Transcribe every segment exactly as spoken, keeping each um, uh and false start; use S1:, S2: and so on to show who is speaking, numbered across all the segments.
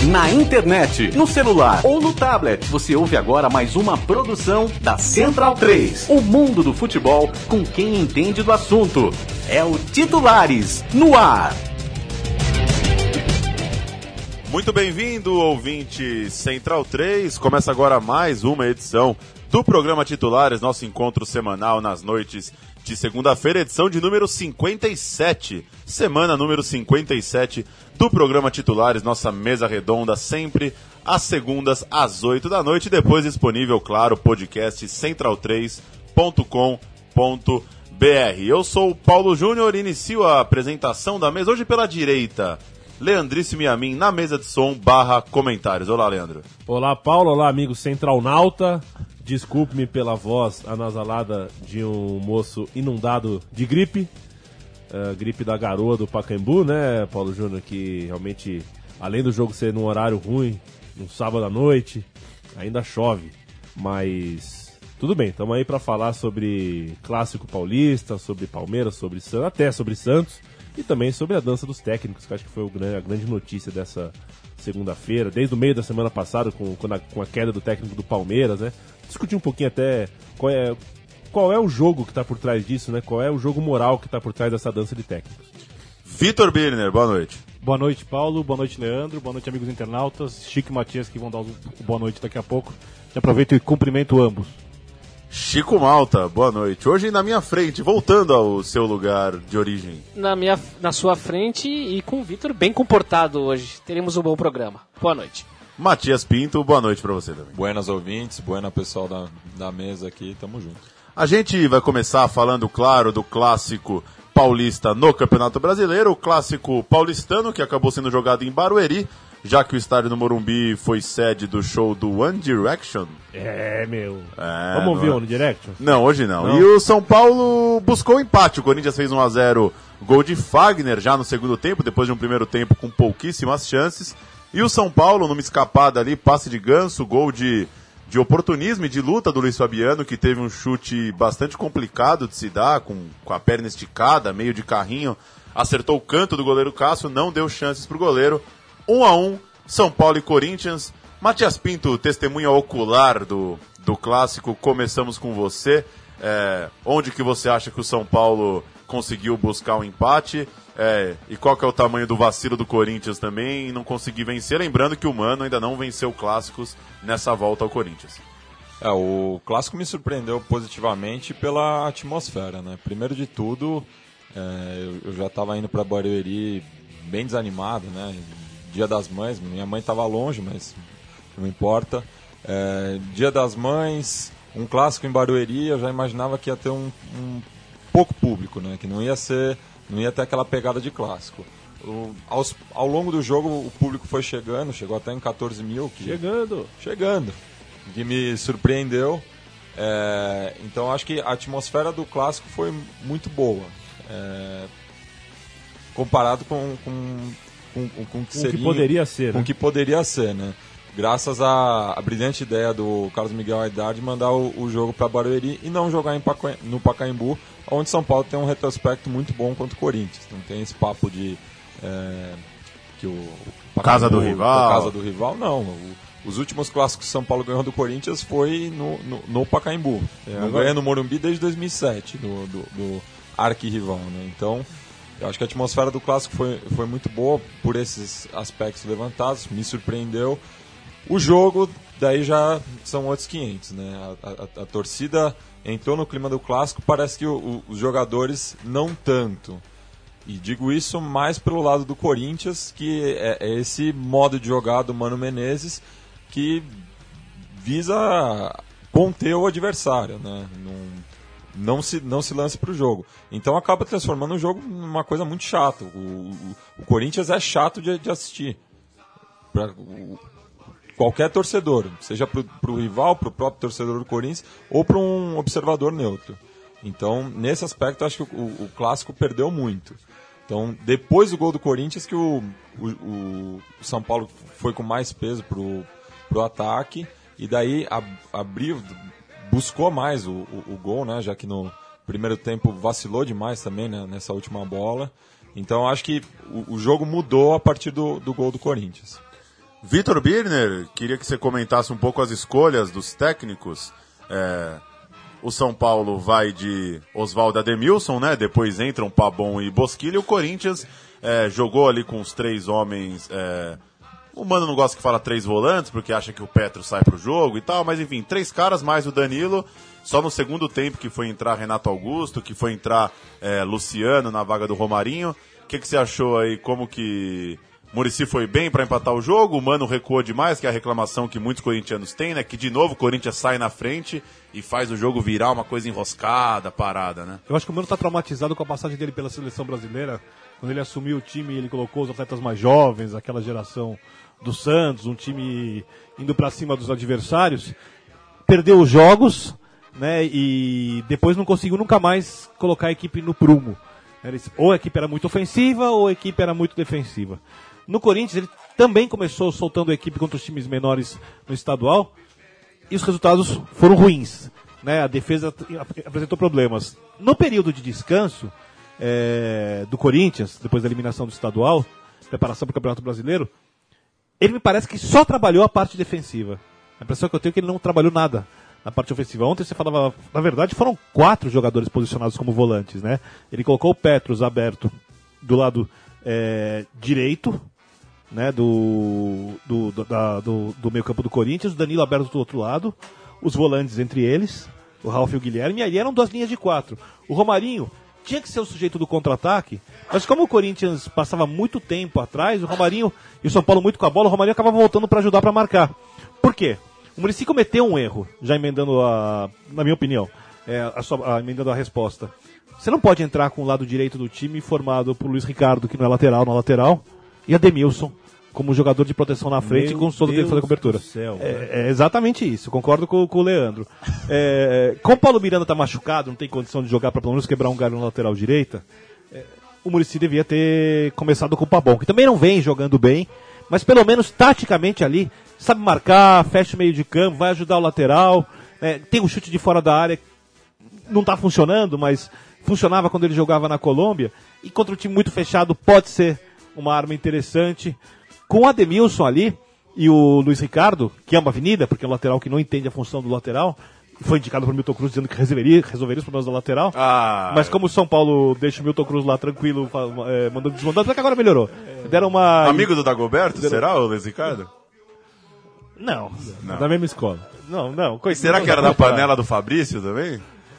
S1: Na internet, no celular ou no tablet, você ouve agora mais uma produção da Central três. O mundo do futebol com quem entende do assunto. É o Titulares, no ar.
S2: Muito bem-vindo, ouvinte Central três. Começa agora mais uma edição do programa Titulares, nosso encontro semanal nas noites de segunda-feira, edição de número cinquenta e sete, semana número cinquenta e sete do programa Titulares, nossa mesa redonda, sempre às segundas, às oito da noite, depois disponível, claro, podcast central três ponto com ponto b r. Eu sou o Paulo Júnior e inicio a apresentação da mesa, hoje pela direita, Leandríssimo e a mim, na mesa de som barra comentários. Olá, Leandro.
S3: Olá, Paulo. Olá, amigo Centralnauta. Desculpe-me pela voz anasalada de um moço inundado de gripe. Uh, gripe da garoa do Pacaembu, né, Paulo Júnior? Que realmente, além do jogo ser num horário ruim, num sábado à noite, ainda chove. Mas tudo bem, estamos aí para falar sobre clássico paulista, sobre Palmeiras, sobre Santos, até sobre Santos. E também sobre a dança dos técnicos, que acho que foi a grande notícia dessa segunda-feira, desde o meio da semana passada, com, com, a, com a queda do técnico do Palmeiras, né? Discutir um pouquinho até qual é, qual é o jogo que está por trás disso, né? Qual é o jogo moral que está por trás dessa dança de técnicos.
S2: Vitor Birner, boa noite.
S4: Boa noite, Paulo. Boa noite, Leandro. Boa noite, amigos internautas. Chico e Matias, que vão dar o boa noite daqui a pouco. Já aproveito e cumprimento ambos.
S2: Chico Malta, boa noite. Hoje na minha frente, voltando ao seu lugar de origem.
S5: Na, minha, na sua frente e com o Vitor bem comportado hoje. Teremos um bom programa. Boa noite.
S2: Matias Pinto, boa noite pra você também.
S6: Buenas ouvintes, buenas pessoal da, da mesa aqui, tamo junto.
S2: A gente vai começar falando, claro, do clássico paulista no Campeonato Brasileiro, o clássico paulistano que acabou sendo jogado em Barueri, já que o estádio do Morumbi foi sede do show do One Direction.
S3: É, meu.
S2: É,
S3: Vamos ouvir o
S2: é...
S3: One Direction?
S2: Não, hoje não.
S3: não.
S2: E o São Paulo buscou o empate. O Corinthians fez um a zero, gol de Fagner já no segundo tempo, depois de um primeiro tempo com pouquíssimas chances. E o São Paulo, numa escapada ali, passe de ganso, gol de, de oportunismo e de luta do Luiz Fabiano, que teve um chute bastante complicado de se dar, com, com a perna esticada, meio de carrinho. Acertou o canto do goleiro Cássio, não deu chances pro goleiro. Um a um, São Paulo e Corinthians. Matias Pinto, testemunha ocular do, do clássico, começamos com você. É, onde que você acha que o São Paulo conseguiu buscar um empate? É, e qual que é o tamanho do vacilo do Corinthians também em não conseguir vencer? Lembrando que o Mano ainda não venceu clássicos nessa volta ao Corinthians.
S6: É, o clássico me surpreendeu positivamente pela atmosfera, né? Primeiro de tudo, é, eu, eu já estava indo para Barueri bem desanimado, né? Dia das Mães, minha mãe estava longe, mas não importa. É, Dia das Mães, um clássico em Barueri, eu já imaginava que ia ter um, um pouco público, né? Que não ia ser, não ia ter aquela pegada de clássico. O, aos, ao longo do jogo o público foi chegando, chegou até em catorze mil. Que,
S3: chegando!
S6: Chegando! Que me surpreendeu. É, então acho que a atmosfera do clássico foi muito boa. É, comparado com... com Com, com, com, que, seria,
S3: que poderia ser,
S6: com
S3: né?
S6: que poderia ser, né? Graças à, à brilhante ideia do Carlos Miguel Aidar de mandar o, o jogo para Barueri e não jogar em Paca, no Pacaembu, onde São Paulo tem um retrospecto muito bom contra o Corinthians. Não tem esse papo de é, que o Pacaembu,
S2: casa do rival,
S6: casa do rival, não. O, os últimos clássicos que São Paulo ganhou do Corinthians foi no, no, no Pacaembu. É, não ganha no Morumbi desde dois mil e sete, do, do, do arquirrival, né? Então eu acho que a atmosfera do clássico foi, foi muito boa por esses aspectos levantados, me surpreendeu. O jogo, daí já são outros quinhentos, né? A, a, a torcida entrou no clima do clássico, parece que o, o, os jogadores não tanto. E digo isso mais pelo lado do Corinthians, que é, é esse modo de jogar do Mano Menezes que visa conter o adversário, né? Num, Não se, não se lance para o jogo. Então acaba transformando o jogo numa coisa muito chata. O, o, o Corinthians é chato de, de assistir. Pra, o, qualquer torcedor, seja para o rival, para o próprio torcedor do Corinthians, ou para um observador neutro. Então, nesse aspecto, acho que o, o clássico perdeu muito. Então, depois do gol do Corinthians, que o, o, o São Paulo foi com mais peso para o ataque, e daí ab, abriu... buscou mais o, o, o gol, né? Já que no primeiro tempo vacilou demais também, né? Nessa última bola. Então acho que o, o jogo mudou a partir do, do gol do Corinthians.
S2: Vitor Birner, queria que você comentasse um pouco as escolhas dos técnicos. É, o São Paulo vai de Oswaldo Ademilson, né? Depois entram Pabon e Bosquilha. E o Corinthians é, jogou ali com os três homens. É, o Mano não gosta que fala três volantes, porque acha que o Petro sai pro jogo e tal. Mas enfim, três caras mais o Danilo. Só no segundo tempo que foi entrar Renato Augusto, que foi entrar é, Luciano na vaga do Romarinho. O que, que você achou aí? Como que Muricy foi bem para empatar o jogo? O Mano recuou demais, que é a reclamação que muitos corintianos têm, né? Que de novo o Corinthians sai na frente e faz o jogo virar uma coisa enroscada, parada, né?
S4: Eu acho que o Mano tá traumatizado com a passagem dele pela seleção brasileira. Quando ele assumiu o time, ele colocou os atletas mais jovens, aquela geração do Santos, um time indo para cima dos adversários. Perdeu os jogos, né? E depois não conseguiu nunca mais colocar a equipe no prumo. Ou a equipe era muito ofensiva ou a equipe era muito defensiva. No Corinthians, ele também começou soltando a equipe contra os times menores no estadual e os resultados foram ruins, né? A defesa apresentou problemas. No período de descanso é, do Corinthians, depois da eliminação do estadual, preparação para o Campeonato Brasileiro, ele me parece que só trabalhou a parte defensiva. A impressão que eu tenho é que ele não trabalhou nada na parte ofensiva. Ontem você falava, na verdade foram quatro jogadores posicionados como volantes, né? Ele colocou o Petros aberto do lado é, direito, né, do, do, do, da, do, do meio campo do Corinthians, o Danilo aberto do outro lado, os volantes entre eles, o Ralf e o Guilherme, e aí eram duas linhas de quatro. O Romarinho tinha que ser o sujeito do contra-ataque, mas como o Corinthians passava muito tempo atrás, o Romarinho e o São Paulo muito com a bola, o Romarinho acabava voltando para ajudar para marcar. Por quê? O Muricy cometeu um erro, já emendando a, na minha opinião, é, a sua, a, emendando a resposta. Você não pode entrar com o lado direito do time formado por Luiz Ricardo, que não é lateral, na lateral, e Ademilson como jogador de proteção na frente
S3: Meu
S4: com o Souza dele fazer cobertura.
S3: Céu,
S4: é, é exatamente isso, concordo com, com o Leandro. É, como o Paulo Miranda está machucado, não tem condição de jogar para pelo menos quebrar um galho na lateral direita, é, o Muricy devia ter começado com o Pabon, que também não vem jogando bem, mas pelo menos taticamente ali, sabe marcar, fecha o meio de campo, vai ajudar o lateral, é, tem um chute de fora da área, não está funcionando, mas funcionava quando ele jogava na Colômbia, e contra um time muito fechado pode ser uma arma interessante. Com o Ademilson ali e o Luiz Ricardo, que é uma avenida, porque é um lateral que não entende a função do lateral, foi indicado por Milton Cruz dizendo que resolveria, resolveria os problemas da lateral,
S2: Ah,
S4: mas como o São Paulo deixa o Milton Cruz lá tranquilo, é, mandando desmandando, até que agora melhorou. Deram uma...
S2: amigo do Dagoberto, Deram... será o Luiz Ricardo?
S4: Não.
S3: não. Da mesma escola.
S4: Não, não. Coisa...
S2: Será que era da panela do Fabrício também?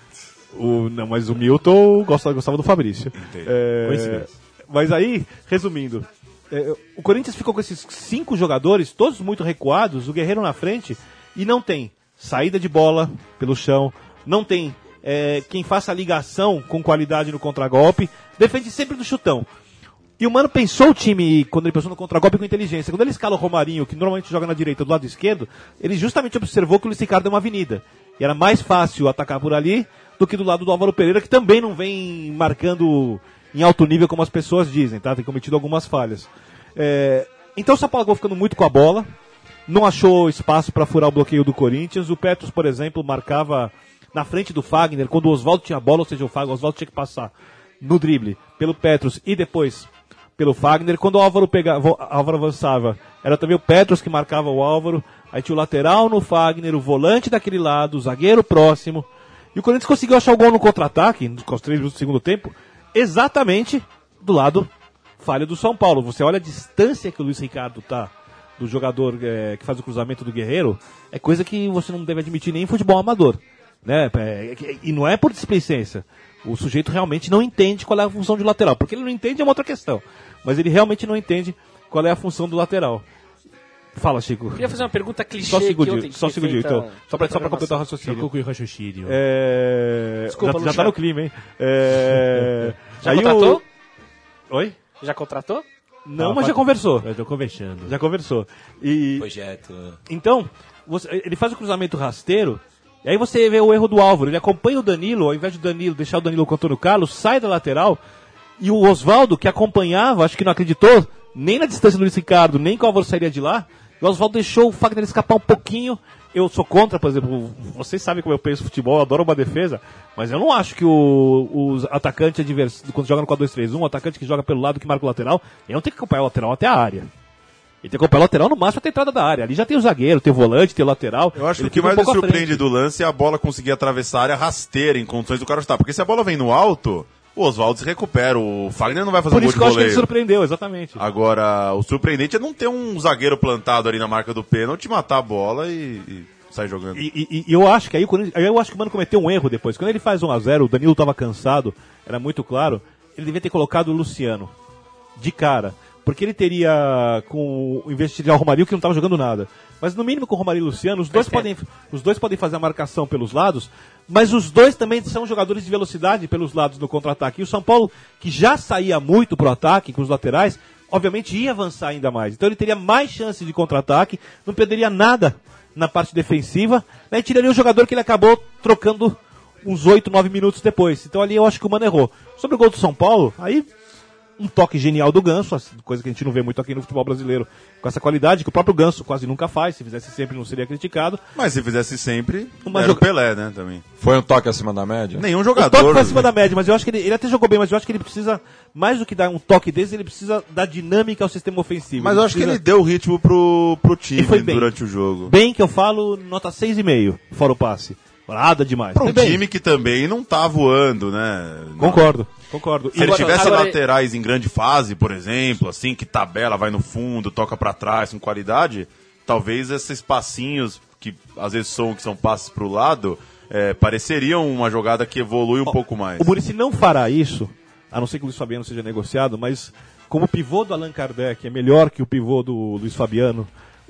S4: O, não, mas o Milton gostava, gostava do Fabrício. É,
S3: Coincidência.
S4: Mas aí, resumindo, é, o Corinthians ficou com esses cinco jogadores, todos muito recuados, o Guerreiro na frente, e não tem saída de bola pelo chão, não tem é, quem faça a ligação com qualidade no contragolpe, defende sempre do chutão. E o Mano pensou o time, quando ele pensou no contragolpe, com inteligência. Quando ele escala o Romarinho, que normalmente joga na direita do lado esquerdo, ele justamente observou que o Luiz Ricardo é uma avenida. E era mais fácil atacar por ali do que do lado do Álvaro Pereira, que também não vem marcando em alto nível, como as pessoas dizem, tá? Tem cometido algumas falhas. É... Então o São Paulo acabou ficando muito com a bola, não achou espaço para furar o bloqueio do Corinthians. O Petros, por exemplo, marcava na frente do Fagner, quando o Oswaldo tinha a bola, ou seja, o Fagner, o Oswaldo tinha que passar no drible pelo Petros e depois pelo Fagner. Quando o Álvaro, pegava, o Álvaro avançava, era também o Petros que marcava o Álvaro. Aí tinha o lateral no Fagner, o volante daquele lado, o zagueiro próximo. E o Corinthians conseguiu achar o gol no contra-ataque, nos três minutos do segundo tempo, exatamente do lado falha do São Paulo. Você olha a distância que o Luiz Ricardo tá do jogador é, que faz o cruzamento do Guerreiro, é coisa que você não deve admitir nem em futebol amador, né? É, é, e não é por displicência. O sujeito realmente não entende qual é a função de lateral. Porque ele não entende é uma outra questão. Mas ele realmente não entende qual é a função do lateral. Fala, Chico.
S5: Eu queria fazer uma pergunta clichê.
S4: Só um segundinho,
S5: que
S4: só um segundinho, então. Só pra, só pra completar o raciocínio.
S3: Ficou com o raciocínio.
S4: É...
S5: Desculpa,
S4: já, já tá no clima, hein? É...
S5: Já
S4: Aí
S5: contratou?
S4: O... Oi?
S5: Já contratou?
S4: Não,
S3: Não,
S4: mas já conversou.
S3: Eu tô conversando.
S4: Já conversou. E...
S6: Projeto.
S4: Então, você... ele faz o cruzamento rasteiro, e aí você vê o erro do Álvaro. Ele acompanha o Danilo, ao invés de Danilo deixar o Danilo com o Antônio Carlos, sai da lateral, e o Oswaldo, que acompanhava, acho que não acreditou, nem na distância do Luiz Ricardo, nem que o Álvaro sairia de lá, o Oswaldo deixou o Fagner escapar um pouquinho. Eu sou contra, por exemplo, vocês sabem como eu penso futebol, eu adoro uma defesa, mas eu não acho que o, os atacantes adversários, quando joga no quatro dois três um, o atacante que joga pelo lado que marca o lateral, ele não tem que acompanhar o lateral até a área. Ele tem que acompanhar o lateral no máximo até a entrada da área. Ali já tem o zagueiro, tem o volante, tem o lateral.
S2: Eu acho que
S4: ele
S2: o que
S4: fica
S2: mais
S4: um
S2: me
S4: pouco à
S2: surpreende
S4: frente.
S2: do lance é a bola conseguir atravessar a área rasteira em condições do cara chutar. Porque se a bola vem no alto, o Oswaldo se recupera. O Fagner não vai fazer
S4: Por
S2: um gol
S4: isso
S2: de
S4: que eu acho que ele
S2: voleio.
S4: surpreendeu, exatamente.
S2: Agora, o surpreendente é não ter um zagueiro plantado ali na marca do pênalti, matar a bola e, e sair jogando.
S4: E, e- e eu acho que aí, quando ele- aí eu acho que o Mano cometeu um erro depois. Quando ele faz um a zero, o Danilo estava cansado, era muito claro, ele devia ter colocado o Luciano de cara. Porque ele teria, com o invés de tirar o Romarinho, que não estava jogando nada. Mas no mínimo com o Romarinho e o Luciano, os dois, podem, os dois podem fazer a marcação pelos lados, mas os dois também são jogadores de velocidade pelos lados no contra-ataque. E o São Paulo, que já saía muito pro ataque com os laterais, obviamente ia avançar ainda mais. Então ele teria mais chance de contra-ataque, não perderia nada na parte defensiva, né, e tiraria o jogador que ele acabou trocando uns oito, nove minutos depois. Então ali eu acho que o Mano errou. Sobre o gol do São Paulo, aí um toque genial do Ganso, coisa que a gente não vê muito aqui no futebol brasileiro, com essa qualidade, que o próprio Ganso quase nunca faz, se fizesse sempre não seria criticado.
S2: Mas se fizesse sempre,
S4: Uma
S2: era o
S4: joga-
S2: Pelé, né, também.
S6: Foi um toque acima da média?
S2: Nenhum
S4: O
S2: jogador...
S4: toque foi acima da média, mas eu acho que ele, ele até jogou bem, mas eu acho que ele precisa, mais do que dar um toque desse, ele precisa dar dinâmica ao sistema ofensivo.
S2: Mas eu acho que
S4: precisa-
S2: ele deu ritmo pro, pro time
S4: Ele foi bem.
S2: durante o jogo.
S4: Bem que eu falo, nota seis e meio, fora o passe. Nada demais.
S2: Pra um
S4: Foi bem.
S2: time que também não tá voando, né?
S4: Concordo, concordo.
S2: Se ele
S5: Agora-
S2: tivesse
S5: agora-
S2: laterais em grande fase, por exemplo, assim, que tabela, vai no fundo, toca pra trás, com qualidade, talvez esses passinhos, que às vezes são, que são passes pro lado, é, pareceriam uma jogada que evolui um pouco mais.
S4: O Muricy não fará isso, a não ser que o Luiz Fabiano seja negociado, mas como o pivô do Allan Kardec é melhor que o pivô do Luiz Fabiano,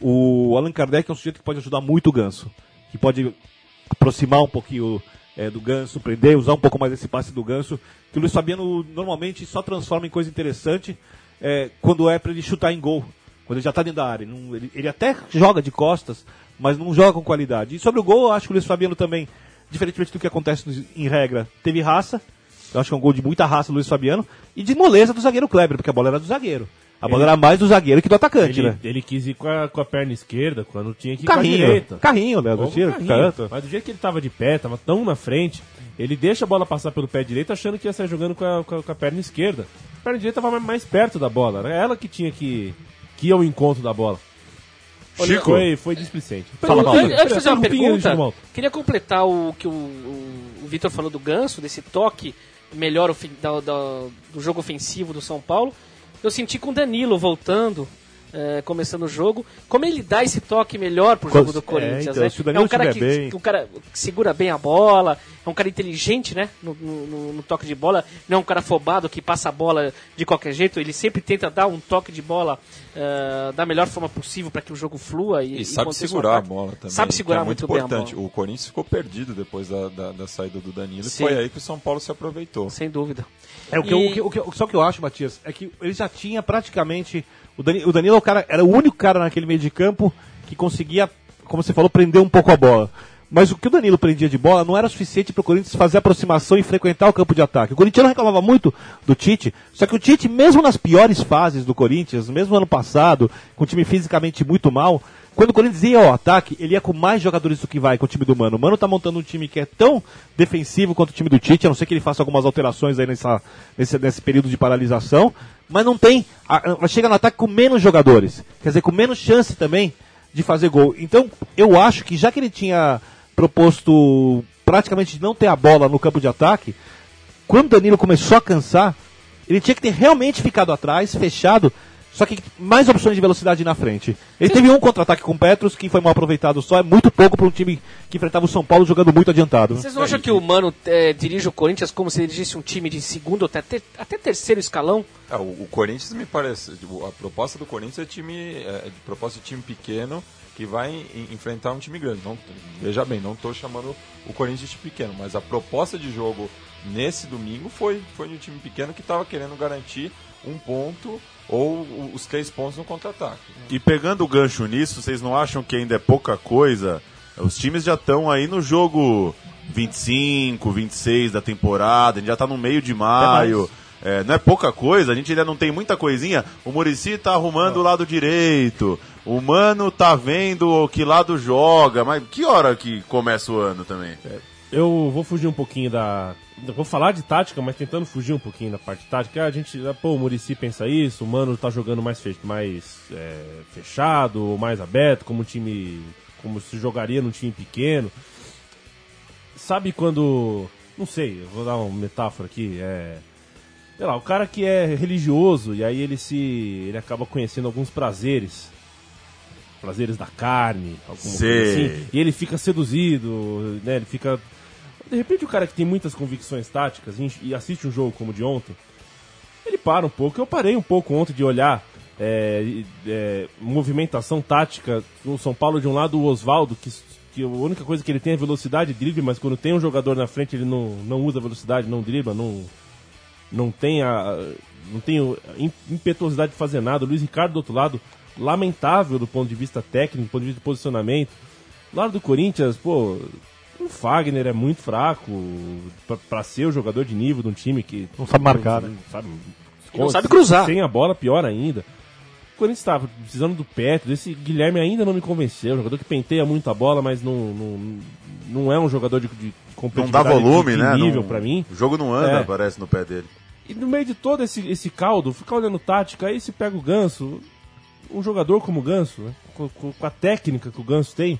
S4: o Allan Kardec é um sujeito que pode ajudar muito o Ganso, que pode aproximar um pouquinho é, do Ganso, prender, usar um pouco mais esse passe do Ganso, que o Luiz Fabiano normalmente só transforma em coisa interessante é, quando é para ele chutar em gol, quando ele já está dentro da área. Não- ele, ele até joga de costas, mas não joga com qualidade. E sobre o gol, eu acho que o Luiz Fabiano também, diferentemente do que acontece no- em regra, teve raça. Eu acho que é um gol de muita raça do Luiz Fabiano. E de moleza do zagueiro Kleber, porque a bola era do zagueiro. A bola
S3: Ele-
S4: era mais do zagueiro que do atacante,
S3: Ele,
S4: né?
S3: ele quis ir com a, com a perna esquerda quando tinha que ir com a
S4: Carrinho,
S3: direita.
S4: carrinho, né? Do
S3: Ou com
S4: tiro,
S3: carrinho.
S4: canto.
S3: Mas do jeito que ele tava de pé, tava tão na frente, ele deixa a bola passar pelo pé direito achando que ia sair jogando com a, com a- com a perna esquerda. A perna direita tava mais perto da bola, era ela que tinha que, que ir ao encontro da bola.
S2: Chico.
S3: Foi, foi displicente.
S4: Fala,
S5: Antes-
S4: Malta.
S5: Antes de fazer uma
S3: Pera, pera,
S5: pergunta,
S3: Malta.
S5: queria completar o que o, o, o Vitor falou do Ganso, desse toque melhor ofen- da- da- do jogo ofensivo do São Paulo. Eu senti com o Danilo voltando, eh, começando o jogo, como ele dá esse toque melhor pro jogo
S4: Quando-
S5: do Corinthians.
S4: é, então,
S5: né?
S4: se o Danilo
S5: é um cara que,
S4: estiver bem-
S5: que- um cara que segura bem a bola, é um cara inteligente, né, no, no- no- no toque de bola, não é um cara afobado que passa a bola de qualquer jeito, ele sempre tenta dar um toque de bola eh, da melhor forma possível para que o jogo flua. E,
S6: E sabe
S5: aconteça um
S6: segurar a
S5: ataque.
S6: bola também.
S5: Sabe
S6: que
S5: segurar
S6: é muito
S5: muito bem a
S6: importante.
S5: bola.
S6: O Corinthians ficou perdido depois da, da, da saída do Danilo. E
S5: Sim.
S6: foi aí que o São Paulo se aproveitou.
S5: Sem dúvida.
S4: É, o que, eu-
S5: E-
S4: o que, o que, só o que eu acho, Matias, é que ele já tinha praticamente. O Danilo, o Danilo é o cara, era o único cara naquele meio de campo que conseguia, como você falou, prender um pouco a bola. Mas o que o Danilo prendia de bola não era suficiente para o Corinthians fazer aproximação e frequentar o campo de ataque. O Corinthians reclamava muito do Tite, só que o Tite, mesmo nas piores fases do Corinthians, mesmo ano passado, com o time fisicamente muito mal, quando o Corinthians ia ao ataque, ele ia com mais jogadores do que vai com o time do Mano. O Mano tá montando um time que é tão defensivo quanto o time do Tite, a não ser que ele faça algumas alterações aí nessa, nesse, nesse período de paralisação, mas não tem, a, a, chega no ataque com menos jogadores, quer dizer, com menos chance também de fazer gol. Então, eu acho que já que ele tinha proposto praticamente não ter a bola no campo de ataque, quando o Danilo começou a cansar, ele tinha que ter realmente ficado atrás, fechado, só que mais opções de velocidade na frente. Ele teve um contra-ataque com o Petros, que foi mal aproveitado só, é muito pouco para um time que enfrentava o São Paulo jogando muito adiantado. Né?
S5: Vocês não acham que o Mano eh, dirige o Corinthians como se ele dirigisse um time de segundo ou até, ter- até terceiro escalão?
S6: É, o, o Corinthians me parece. tipo, A proposta do Corinthians é time. É, de proposta de time pequeno que vai em- enfrentar um time grande. Não, veja bem, não estou chamando o Corinthians de time pequeno, mas a proposta de jogo nesse domingo foi, foi de um time pequeno que estava querendo garantir um ponto ou o- os três pontos no contra-ataque.
S2: E pegando o gancho nisso, vocês não acham que ainda é pouca coisa? Os times já estão aí no jogo vinte e cinco, vinte e seis da temporada, a gente já está no meio de maio. É, não é pouca coisa, a gente ainda não tem muita coisinha. O Muricy tá arrumando o lado direito, o Mano tá vendo que lado joga, mas que hora que começa o ano também?
S3: Eu vou fugir um pouquinho da, eu vou falar de tática, mas tentando fugir um pouquinho da parte tática. A gente, pô, o Muricy pensa isso, o Mano tá jogando mais, fe- mais é, fechado, mais aberto, como um time, como se jogaria num time pequeno. Sabe quando, não sei, eu vou dar uma metáfora aqui, é, sei lá, o cara que é religioso e aí ele se, ele acaba conhecendo alguns prazeres, prazeres da carne, alguma
S2: Sei.
S3: coisa assim, e ele fica seduzido, né, ele fica... De repente o cara que tem muitas convicções táticas e assiste um jogo como o de ontem, ele para um pouco. Eu parei um pouco ontem de olhar é, é, movimentação tática no São Paulo. De um lado o Oswaldo, que, que a única coisa que ele tem é velocidade e drible, mas quando tem um jogador na frente ele não, não usa velocidade, não dribla, não, não tem a não tem a impetuosidade de fazer nada. O Luiz Ricardo do outro lado, lamentável do ponto de vista técnico, do ponto de vista de posicionamento. Do lado do Corinthians, pô... O Fagner é muito fraco pra, pra ser o jogador de nível de um time que...
S4: Não sabe marcar,
S3: não,
S4: né?
S3: Sabe,
S5: Não sabe cruzar.
S3: Sem a bola, pior ainda. O Corinthians estava precisando do Petro. Esse Guilherme ainda não me convenceu. Um jogador que penteia muito a bola, mas não, não, não é um jogador de, de competitividade.
S2: Não dá volume,
S3: de, de
S2: né?
S3: nível
S2: não,
S3: pra mim.
S2: O jogo não anda,
S3: É.
S2: parece, no pé dele.
S3: E no meio de todo esse, esse caldo, ficar olhando tática, aí se pega o Ganso. Um jogador como o Ganso, né? com, com a técnica que o Ganso tem...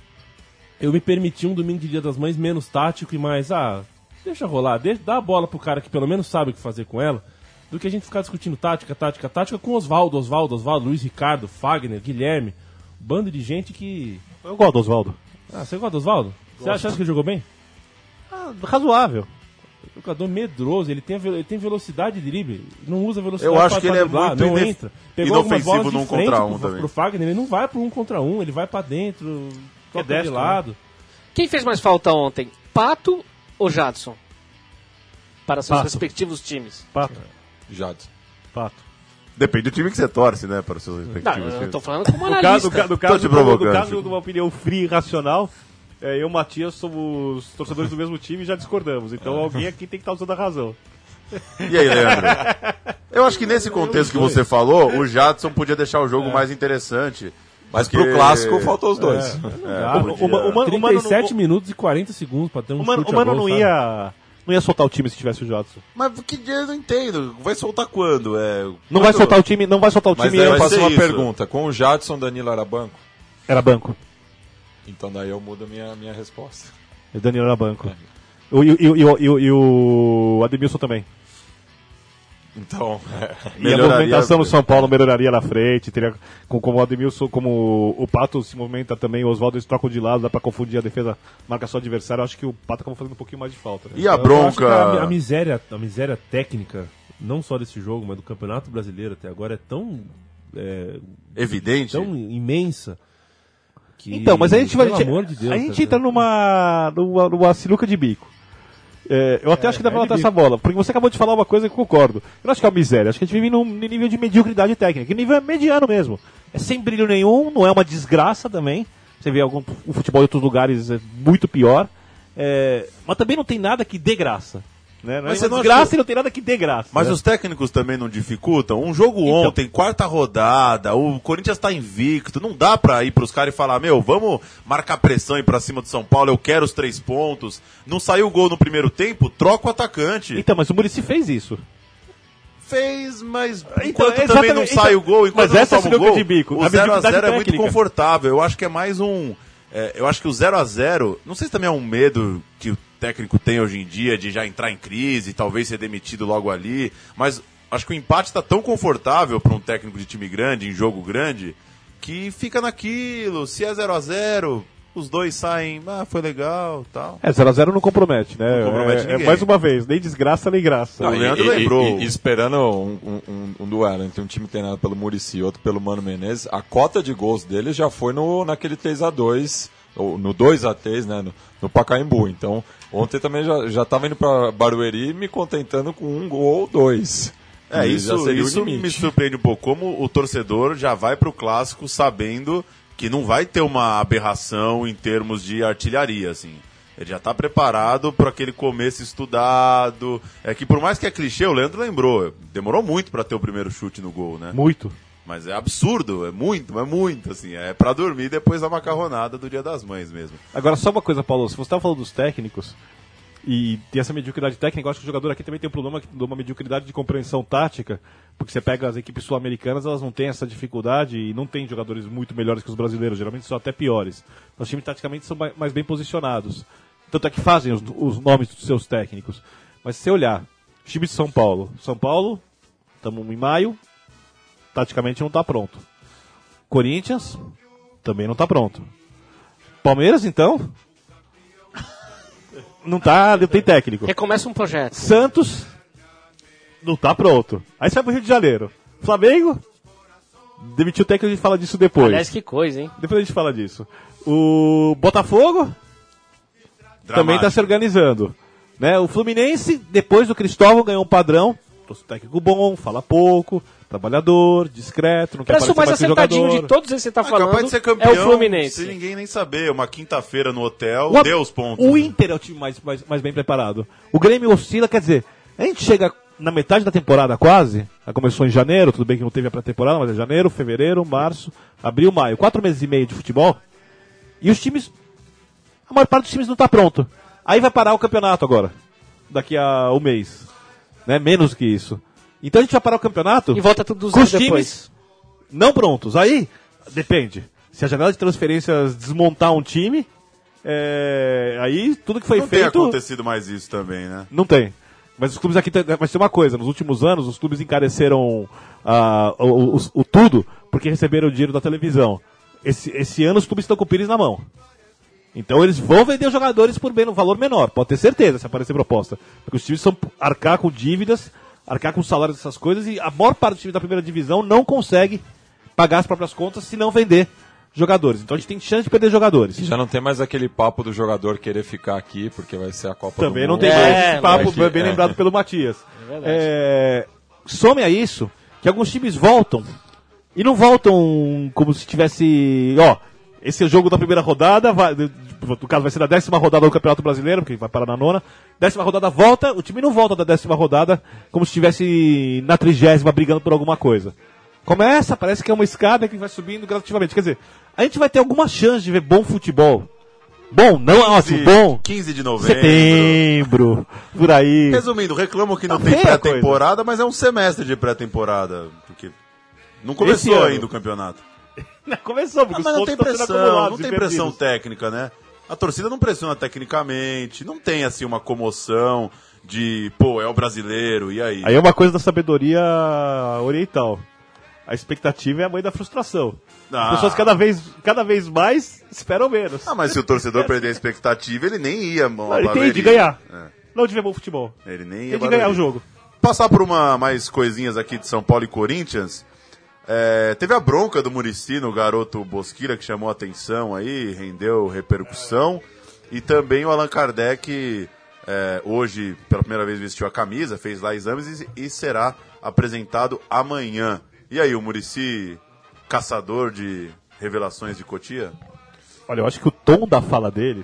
S3: Eu me permiti um domingo de Dia das Mães menos tático e mais, ah, deixa rolar, deixa, dá a bola pro cara que pelo menos sabe o que fazer com ela, do que a gente ficar discutindo tática, tática, tática com Oswaldo, Oswaldo, Oswaldo, Luiz Ricardo, Fagner, Guilherme, bando de gente que...
S4: Eu gosto do Oswaldo.
S3: Ah, você gosta do Oswaldo? Você acha que ele jogou bem?
S4: Ah, razoável.
S3: Jogador medroso, ele tem, ele tem velocidade de drible, não usa velocidade
S2: Eu acho
S3: pra,
S2: que
S3: pra
S2: ele é
S3: driblar,
S2: muito
S3: não
S2: inef-
S3: entra. Pegou algumas
S2: inofensivo
S3: bolas de
S2: num
S3: frente
S2: contra um
S3: pro,
S2: também.
S3: pro Fagner, ele não vai pro um contra um, ele vai pra dentro, toca de
S4: destro,
S3: lado.
S5: Quem fez mais falta ontem? Pato ou Jadson? Para seus
S4: Pato.
S5: respectivos times.
S4: Pato.
S6: Jadson.
S4: Pato.
S2: Depende do time que você torce, né? Para os seus
S5: Não,
S2: respectivos
S5: eu
S2: times.
S5: tô falando como
S4: No
S5: analista.
S4: caso, no caso, no
S2: Tô
S4: caso,
S2: te
S4: do,
S2: provocando,
S4: no caso
S2: Chico.
S4: de uma opinião fria e racional, é, eu e o Matias somos torcedores do mesmo time e já discordamos. Então alguém aqui tem que estar usando a razão.
S2: E aí, Leandro? Eu acho que nesse contexto que você falou, o Jadson podia deixar o jogo mais interessante.
S6: Mas
S2: Porque-
S6: pro clássico faltou os dois.
S2: É,
S4: O-
S2: podia.
S4: o- o- o Mano-
S3: trinta e sete minutos e quarenta segundos pra ter um
S4: O Mano,
S3: chute
S4: o Mano
S3: a gol,
S4: não,
S3: sabe?
S4: ia, não ia soltar o time se tivesse o Jadson.
S2: Mas que dia eu não entendo. Vai soltar quando? É,
S4: Não
S2: quando-
S4: vai soltar o time, não vai soltar o
S6: Mas
S4: time
S6: daí eu
S2: vai
S6: faço
S2: ser
S6: uma
S2: isso.
S6: pergunta. Com o Jadson, Danilo era banco?
S4: Era banco.
S6: Então daí eu mudo a minha, minha resposta.
S4: O Danilo era banco. O- E, o- e, o- e, o- e, o- e o Ademilson também.
S6: Então, é,
S4: E a
S2: Melhoraria-
S4: movimentação no São Paulo melhoraria na frente, teria, com, como o Ademilson, como o Pato se movimenta também, o Oswaldo eles trocam de lado, dá pra confundir a defesa, marca só o adversário, eu acho que o Pato acabou fazendo um pouquinho mais de falta. Né?
S2: E a
S3: Eu acho que
S2: bronca?
S3: a, a miséria, a miséria técnica, não só desse jogo, mas do Campeonato Brasileiro até agora é tão, é,
S2: Evidente.
S3: tão imensa que,
S4: Então, mas aí a gente vai.
S3: pelo amor de Deus,
S4: a gente
S3: tá
S4: entra
S3: vendo?
S4: numa, numa, numa sinuca de bico. É, eu até acho que dá pra
S3: é de
S4: matar essa bola, porque você acabou de falar uma coisa que eu concordo. Eu não acho que é uma miséria, acho que a gente vive num nível de mediocridade técnica, que o nível é mediano mesmo. É sem brilho nenhum, não é uma desgraça também. Você vê algum, o futebol em outros lugares é muito pior. É, mas também não tem nada que dê graça. Né? Não
S2: Mas
S4: é
S2: você
S4: uma
S2: não
S4: desgraça
S2: acha-
S4: e não tem nada que dê graça.
S2: Mas
S4: né?
S2: os técnicos também não dificultam? Um jogo
S4: Então.
S2: ontem, quarta rodada, o Corinthians tá invicto, não dá pra ir pros caras e falar, meu, vamos marcar pressão e ir pra cima do São Paulo, eu quero os três pontos. Não saiu o gol no primeiro tempo, troca o atacante.
S4: Então, mas o Muricy fez isso.
S2: Fez, mas
S4: Então,
S2: enquanto também
S4: exatamente,
S2: não
S4: então-
S2: sai o gol, enquanto
S4: mas
S2: não
S4: essa é a
S2: toma o
S4: sinuca
S2: gol,
S4: de bico,
S2: o
S4: a
S2: zero a
S4: mediocridade
S2: zero é muito
S4: técnica.
S2: confortável. Eu acho que é mais um... é, eu acho que o zero a zero, não sei se também é um medo que o técnico tem hoje em dia de já entrar em crise, talvez ser demitido logo ali, mas acho que o empate está tão confortável para um técnico de time grande, em jogo grande, que fica naquilo, se é zero a zero, os dois saem, ah, foi legal, tal.
S4: É, zero a zero não compromete, né?
S2: Não compromete
S4: é, é
S2: ninguém.
S4: mais uma vez, nem desgraça nem graça.
S2: Não, o
S6: e-
S2: Leandro
S6: e-
S2: lembrou.
S6: E, e esperando um, um- um- um duelo entre um time treinado pelo Muricy e outro pelo Mano Menezes, a cota de gols dele já foi no, naquele três a dois, ou no dois a três, né, no, no Pacaembu. Então, ontem também já, já tava indo pra Barueri me contentando com um gol ou dois.
S2: É,
S6: E já
S2: isso,
S6: seria o
S2: isso
S6: limite.
S2: me surpreende um pouco. Como o torcedor já vai pro clássico sabendo que não vai ter uma aberração em termos de artilharia, assim. Ele já tá preparado para aquele começo estudado. É que por mais que é clichê, o Leandro lembrou, demorou muito para ter o primeiro chute no gol, né?
S4: Muito.
S2: Mas é absurdo, é muito, é muito, assim. É para dormir depois da macarronada do Dia das Mães mesmo.
S4: Agora, só uma coisa, Paulo, se você estava falando dos técnicos, e tem essa mediocridade técnica. Eu acho que o jogador aqui também tem um problema de uma mediocridade de compreensão tática, porque você pega as equipes sul-americanas, elas não têm essa dificuldade e não tem jogadores muito melhores que os brasileiros, geralmente são até piores. Os times taticamente são mais bem posicionados. Tanto é que fazem os, os nomes dos seus técnicos. Mas se você olhar, time de São Paulo. São Paulo, estamos em maio, taticamente não está pronto. Corinthians, também não está pronto. Palmeiras, então, não, tá, não tem técnico.
S5: Recomeça um projeto.
S4: Santos, não está pronto. Aí você vai pro Rio de Janeiro. Flamengo, demitiu o técnico, a gente fala disso depois.
S5: Aliás, que coisa, hein?
S4: Depois a gente fala disso. O Botafogo
S2: Dramático.
S4: também está se organizando. Né? O Fluminense, depois do Cristóvão, ganhou um padrão. Trouxe um técnico bom, fala pouco, trabalhador, discreto, não quer
S5: Parece o mais
S4: aparecer mais que
S5: acertadinho
S4: jogador.
S5: de todos esses que você tá
S2: Ah,
S5: falando.
S2: capaz de ser campeão,
S5: é o Fluminense.
S2: sem ninguém nem saber. Uma quinta-feira no hotel,
S4: O,
S2: deu os pontos.
S4: o Inter é o time mais, mais, mais bem preparado. O Grêmio oscila, quer dizer, a gente chega na metade da temporada quase, ela começou em janeiro, tudo bem que não teve a pré-temporada, mas é janeiro, fevereiro, março, abril, maio, quatro meses e meio de futebol, e os times, a maior parte dos times não está pronto. Aí vai parar o campeonato agora, daqui a um mês, né? Menos que isso. Então a gente vai parar o campeonato
S5: E volta tudo dos
S4: com os
S5: anos
S4: times
S5: depois.
S4: não prontos. Aí, depende. Se a janela de transferências desmontar um time, é, aí tudo que foi
S2: Não tem
S4: feito...
S2: acontecido mais isso também, né?
S4: Não tem. Mas os clubes aqui, tem- vai ser uma coisa, nos últimos anos os clubes encareceram ah, o, o- o tudo porque receberam o dinheiro da televisão. Esse, esse ano os clubes estão com o Pires na mão. Então eles vão vender os jogadores por bem, um valor menor, pode ter certeza se aparecer proposta. Porque os times são arcar com dívidas, arcar com salários dessas coisas, e a maior parte dos times da primeira divisão não consegue pagar as próprias contas se não vender jogadores. Então a gente tem chance de perder jogadores.
S6: Já não tem mais aquele papo do jogador querer ficar aqui, porque vai ser a Copa
S4: Também
S6: do
S4: não
S6: Mundo.
S4: tem
S5: É,
S4: mais esse papo,
S6: lógico.
S4: bem
S6: É.
S4: lembrado pelo Matias.
S5: É verdade.
S4: É, some a isso que alguns times voltam e não voltam como se tivesse, ó, esse é o jogo da primeira rodada, vai, no caso vai ser da décima rodada do Campeonato Brasileiro, porque vai parar na nona. Décima rodada volta, o time não volta da décima rodada como se estivesse na trigésima brigando por alguma coisa. Começa, parece que é uma escada que vai subindo gradativamente. Quer dizer, a gente vai ter alguma chance de ver bom futebol. Bom, não é ótimo, bom.
S2: quinze de novembro.
S4: Setembro, por aí.
S2: Resumindo, reclamam que não
S4: Tá
S2: tem
S4: feia a
S2: pré-temporada, mas é um semestre de pré-temporada. Porque não
S4: Esse
S2: começou
S4: ano.
S2: ainda o campeonato.
S4: Começou, porque
S2: Ah,
S4: os
S2: mas não
S4: pontos
S2: tem
S4: estão sendo
S2: pressão,
S4: acumulados
S2: não
S4: e
S2: tem
S4: perdidos.
S2: pressão técnica, né? A torcida não pressiona tecnicamente, não tem assim uma comoção de, pô, é o brasileiro, e aí?
S4: Aí é uma coisa da sabedoria oriental. A expectativa é a mãe da frustração.
S2: Ah.
S4: As pessoas cada vez, cada vez mais esperam menos.
S2: Ah, mas se o torcedor perder a expectativa, ele nem ia, mano.
S4: Não, ele tem de ganhar. Não de ver bom futebol.
S2: É, ele nem ia
S4: Tem de ganhar o
S2: baveria.
S4: jogo.
S2: Passar por uma mais coisinhas aqui de São Paulo e Corinthians. É, teve a bronca do Muricy no garoto Bosquilha, que chamou a atenção aí, rendeu repercussão. E também o Allan Kardec, é, hoje, pela primeira vez, vestiu a camisa, fez lá exames e, e será apresentado amanhã. E aí, o Muricy, caçador de revelações de Cotia?
S4: Olha, eu acho que o tom da fala dele...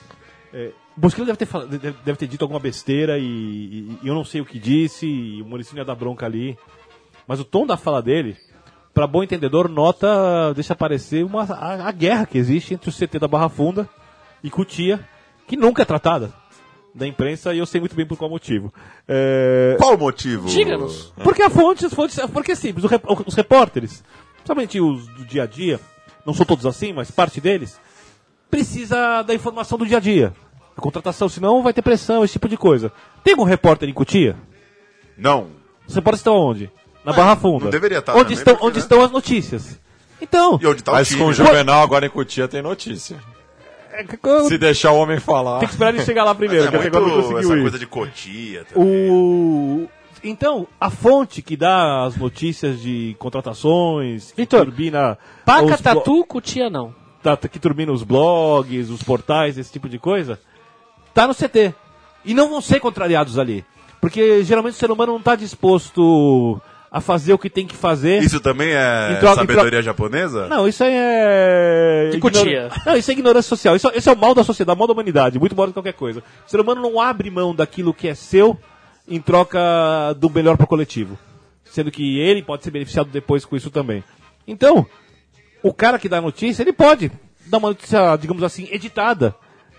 S4: É, o Bosquilha deve ter, fala- deve, deve ter dito alguma besteira e, e- e eu não sei o que disse, e o Muricy ia dar bronca ali. Mas o tom da fala dele, para bom entendedor, nota, deixa aparecer uma, a, a guerra que existe entre o C T da Barra Funda e Cotia, que nunca é tratada da imprensa, e eu sei muito bem por qual motivo. É,
S2: Qual o motivo?
S5: Diga-nos.
S4: porque a fonte, as fontes, porque é simples, o rep- os repórteres, principalmente os do dia a dia, não são todos assim, mas parte deles, precisa da informação do dia a dia. A contratação, senão vai ter pressão, esse tipo de coisa. Tem algum repórter em Cotia?
S2: Não.
S4: Os repórteres estão onde? Na
S2: Ué,
S4: Barra Funda.
S2: não deveria estar
S4: onde
S2: também,
S4: estão,
S2: porque,
S4: onde
S2: né?
S4: estão as notícias? Então,
S2: E onde tá o
S6: Mas
S2: time?
S6: com o
S2: né?
S6: Juvenal agora em Cotia tem notícia.
S4: é, eu-
S6: Se deixar o homem falar.
S4: tem que esperar ele chegar lá primeiro,
S2: É
S4: que até agora não
S2: muito
S4: conseguiu
S2: essa
S4: ir.
S2: coisa de Cotia também.
S4: O... Então, a fonte que dá as notícias de contratações, que
S5: Vitor,
S4: turbina
S5: Paca,
S4: os blo-
S5: tatu, cutia não.
S4: tá- que turbina os blogs, os portais, esse tipo de coisa, tá no C T. E não vão ser contrariados ali. Porque geralmente o ser humano não está disposto a fazer o que tem que fazer.
S2: Isso também é
S4: Em troca- em
S2: sabedoria japonesa?
S4: Não, isso aí é.
S5: De
S4: ignor-
S5: cutia.
S4: Não, isso é ignorância social. Isso, isso é o mal da sociedade, o mal da humanidade, muito maior do que qualquer coisa. O ser humano não abre mão daquilo que é seu em troca do melhor para o coletivo. Sendo que ele pode ser beneficiado depois com isso também. Então, o cara que dá a notícia, ele pode dar uma notícia, digamos assim, editada.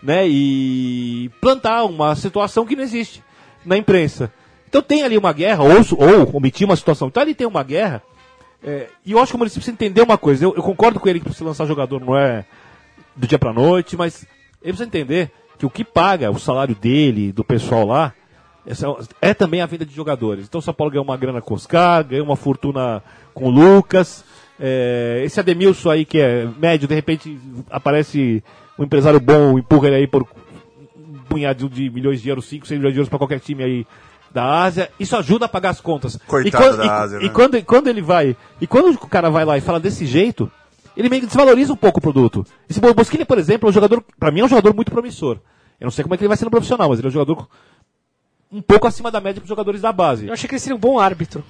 S4: né, e plantar uma situação que não existe na imprensa. Então tem ali uma guerra, ou, ou omitir uma situação. Então ali tem uma guerra, é, e eu acho que o Muricy precisa entender uma coisa. Eu, eu concordo com ele que para você lançar jogador não é do dia pra noite, mas ele precisa entender que o que paga o salário dele, do pessoal lá, é também a venda de jogadores. Então o São Paulo ganhou uma grana com o Oscar, ganhou uma fortuna com o Lucas. É, esse Ademilson aí que é médio, de repente aparece um empresário bom, empurra ele aí por um punhado de milhões de euros, cinco, seis milhões de euros para qualquer time aí da Ásia. Isso ajuda a pagar as contas.
S2: Coitado
S4: e quando,
S2: da
S4: e,
S2: Ásia,
S4: e
S2: né?
S4: quando, quando ele vai, e quando o cara vai lá e fala desse jeito, ele meio que desvaloriza um pouco o produto. Esse Bosquilha, por exemplo, é um jogador, pra mim é um jogador muito promissor. Eu não sei como é que ele vai ser no profissional, mas ele é um jogador um pouco acima da média para os jogadores da base.
S5: Eu achei que ele seria um bom árbitro.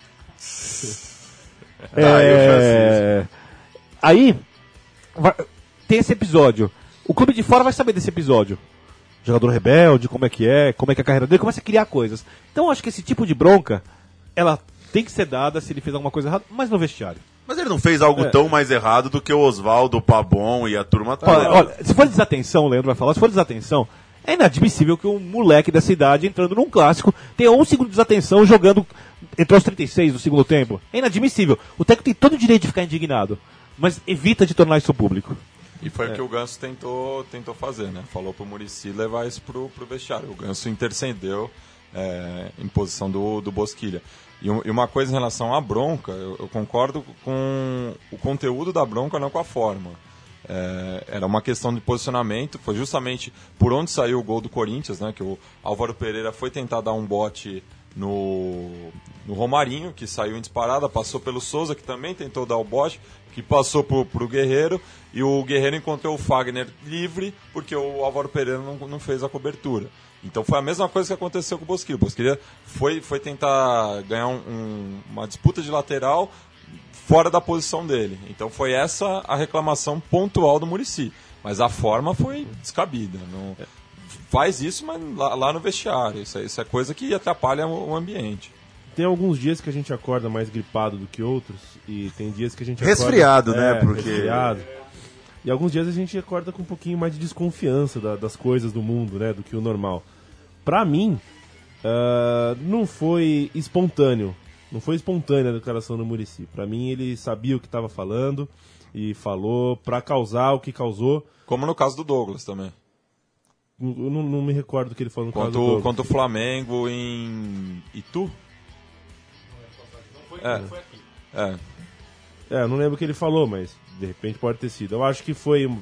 S2: É... Ah, eu já
S4: É... Aí, vai... tem esse episódio. O clube de fora vai saber desse episódio. Jogador rebelde, como é que é, como é que é a carreira dele, começa a criar coisas. Então eu acho que esse tipo de bronca, ela tem que ser dada se ele fez alguma coisa errada, mas no vestiário.
S2: Mas ele não fez algo
S4: É.
S2: tão mais errado do que o Oswaldo, o Pabon e a turma toda.
S4: Olha, olha, se for desatenção, o Leandro vai falar, se for desatenção, é inadmissível que um moleque dessa idade entrando num clássico tenha um segundo de desatenção jogando, entrou aos trinta e seis do segundo tempo. É inadmissível. O técnico tem todo o direito de ficar indignado, mas evita de tornar isso público.
S6: E foi
S4: É.
S6: o que o Ganso tentou, tentou fazer, né? Falou pro Muricy levar isso pro, pro vestiário. O Ganso intercedeu é, em posição do, do Bosquilha. E, um, e uma coisa em relação à bronca, eu, eu concordo com o conteúdo da bronca, não com a forma. É, era uma questão de posicionamento, foi justamente por onde saiu o gol do Corinthians, né? Que o Álvaro Pereira foi tentar dar um bote no, no Romarinho, que saiu em disparada, passou pelo Souza, que também tentou dar o bote, que passou pro, pro Guerreiro, e o Guerreiro encontrou o Fagner livre, porque o Álvaro Pereira não, não fez a cobertura. Então foi a mesma coisa que aconteceu com o Bosquilha. O Bosquilha foi, foi tentar ganhar um, um, uma disputa de lateral fora da posição dele. Então foi essa a reclamação pontual do Muricy. Mas a forma foi descabida. Não... Faz isso, mas lá, lá no vestiário. Isso é, isso é coisa que atrapalha o, o ambiente.
S3: Tem alguns dias que a gente acorda mais gripado do que outros, e tem dias que a gente
S2: Resfriado,
S3: acorda...
S2: né?
S3: É,
S2: Porque...
S3: resfriado. E alguns dias a gente acorda com um pouquinho mais de desconfiança da, das coisas do mundo, né? Do que o normal. Pra mim, uh, não foi espontâneo. Não foi espontânea a declaração do Muricy. Pra mim, ele sabia o que estava falando e falou pra causar o que causou.
S6: Como no caso do Douglas também.
S3: Eu não, não me recordo do que ele falou no caso do
S6: Contra, o-
S3: Douglas.
S6: contra o Flamengo em Itu? É. É.
S3: É, eu não lembro o que ele falou, mas de repente pode ter sido. Eu acho que foi,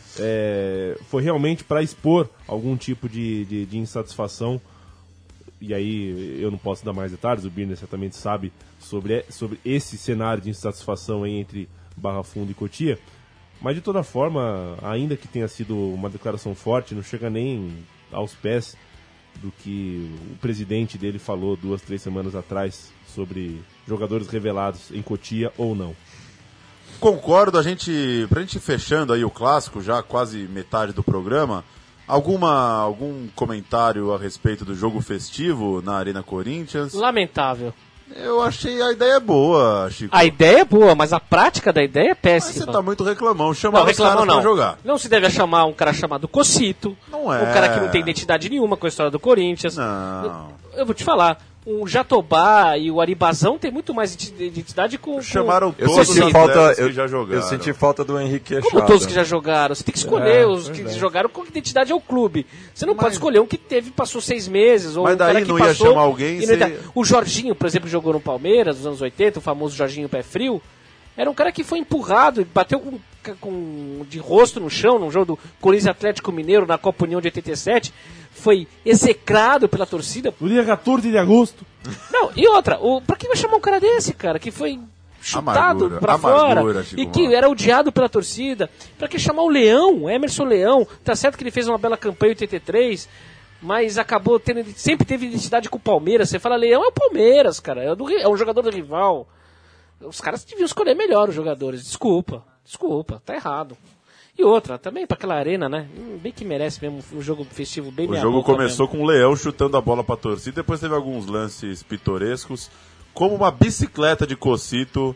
S3: é, foi realmente para expor algum tipo de, de, de insatisfação. E aí eu não posso dar mais detalhes, o Birner certamente sabe sobre, sobre esse cenário de insatisfação aí entre Barra Funda e Cotia. Mas de toda forma, ainda que tenha sido uma declaração forte, não chega nem aos pés do que o presidente dele falou duas, três semanas atrás sobre jogadores revelados em Cotia ou não.
S2: Concordo, a gente, pra gente ir fechando aí o clássico, já quase metade do programa, alguma, algum comentário a respeito do jogo festivo na Arena Corinthians?
S5: Lamentável.
S2: Eu achei a ideia boa, Chico.
S5: A ideia é boa, mas a prática da ideia é
S2: Mas
S5: péssima.
S2: você tá muito reclamão, chama
S5: Não,
S2: os
S5: reclamou
S2: caras
S5: não.
S2: pra jogar.
S5: Não se deve chamar um cara chamado Cocito.
S2: Não é.
S5: Um cara que não tem identidade nenhuma com a história do Corinthians.
S2: Não.
S5: Eu, eu vou te falar, o Jatobá e o Aribazão tem muito mais identi- identidade com... com-
S2: Chamaram
S6: Eu
S2: todos os
S6: senti,
S2: atletas
S6: falta,
S2: que
S6: eu,
S2: já jogaram.
S6: eu senti falta do Henrique Echada.
S5: Como todos que já jogaram. Você tem que escolher
S3: É,
S5: os que
S3: verdade.
S5: jogaram com que identidade é o clube. Você não
S2: Mas-
S5: pode escolher um que teve, passou seis meses, ou
S2: Mas
S5: um cara
S2: daí
S5: que
S2: não ia
S5: passou...
S2: chamar alguém
S5: e
S2: e
S5: não
S2: você-
S5: ia- O Jorginho, por exemplo, jogou no Palmeiras nos anos oitenta, o famoso Jorginho Pé Frio. Era um cara que foi empurrado, bateu com, com, de rosto no chão, num jogo do Corinthians Atlético Mineiro, na Copa União de oitenta e sete. Foi execrado pela torcida.
S3: No dia quatorze de agosto.
S5: Não, e outra, o, pra que vai chamar um cara desse, cara? Que foi chutado
S2: Amargura,
S5: pra
S2: amargura,
S5: fora
S2: Chico
S5: e que
S2: Malta.
S5: era odiado pela torcida. Pra que chamar o Leão, Emerson Leão? Tá certo que ele fez uma bela campanha em oitenta e três, mas acabou tendo, sempre teve identidade com o Palmeiras. Você fala, Leão é o Palmeiras, cara, é, do, ri- é um jogador do rival. Os caras deviam escolher melhor os jogadores. Desculpa, desculpa, tá errado. E outra, também pra aquela arena, né? Hum, Bem que merece mesmo um jogo festivo bem
S2: O
S5: meia
S2: jogo
S5: boca
S2: começou
S5: mesmo.
S2: com o Leão chutando a bola pra torcida, depois teve alguns lances pitorescos, como uma bicicleta de Cocito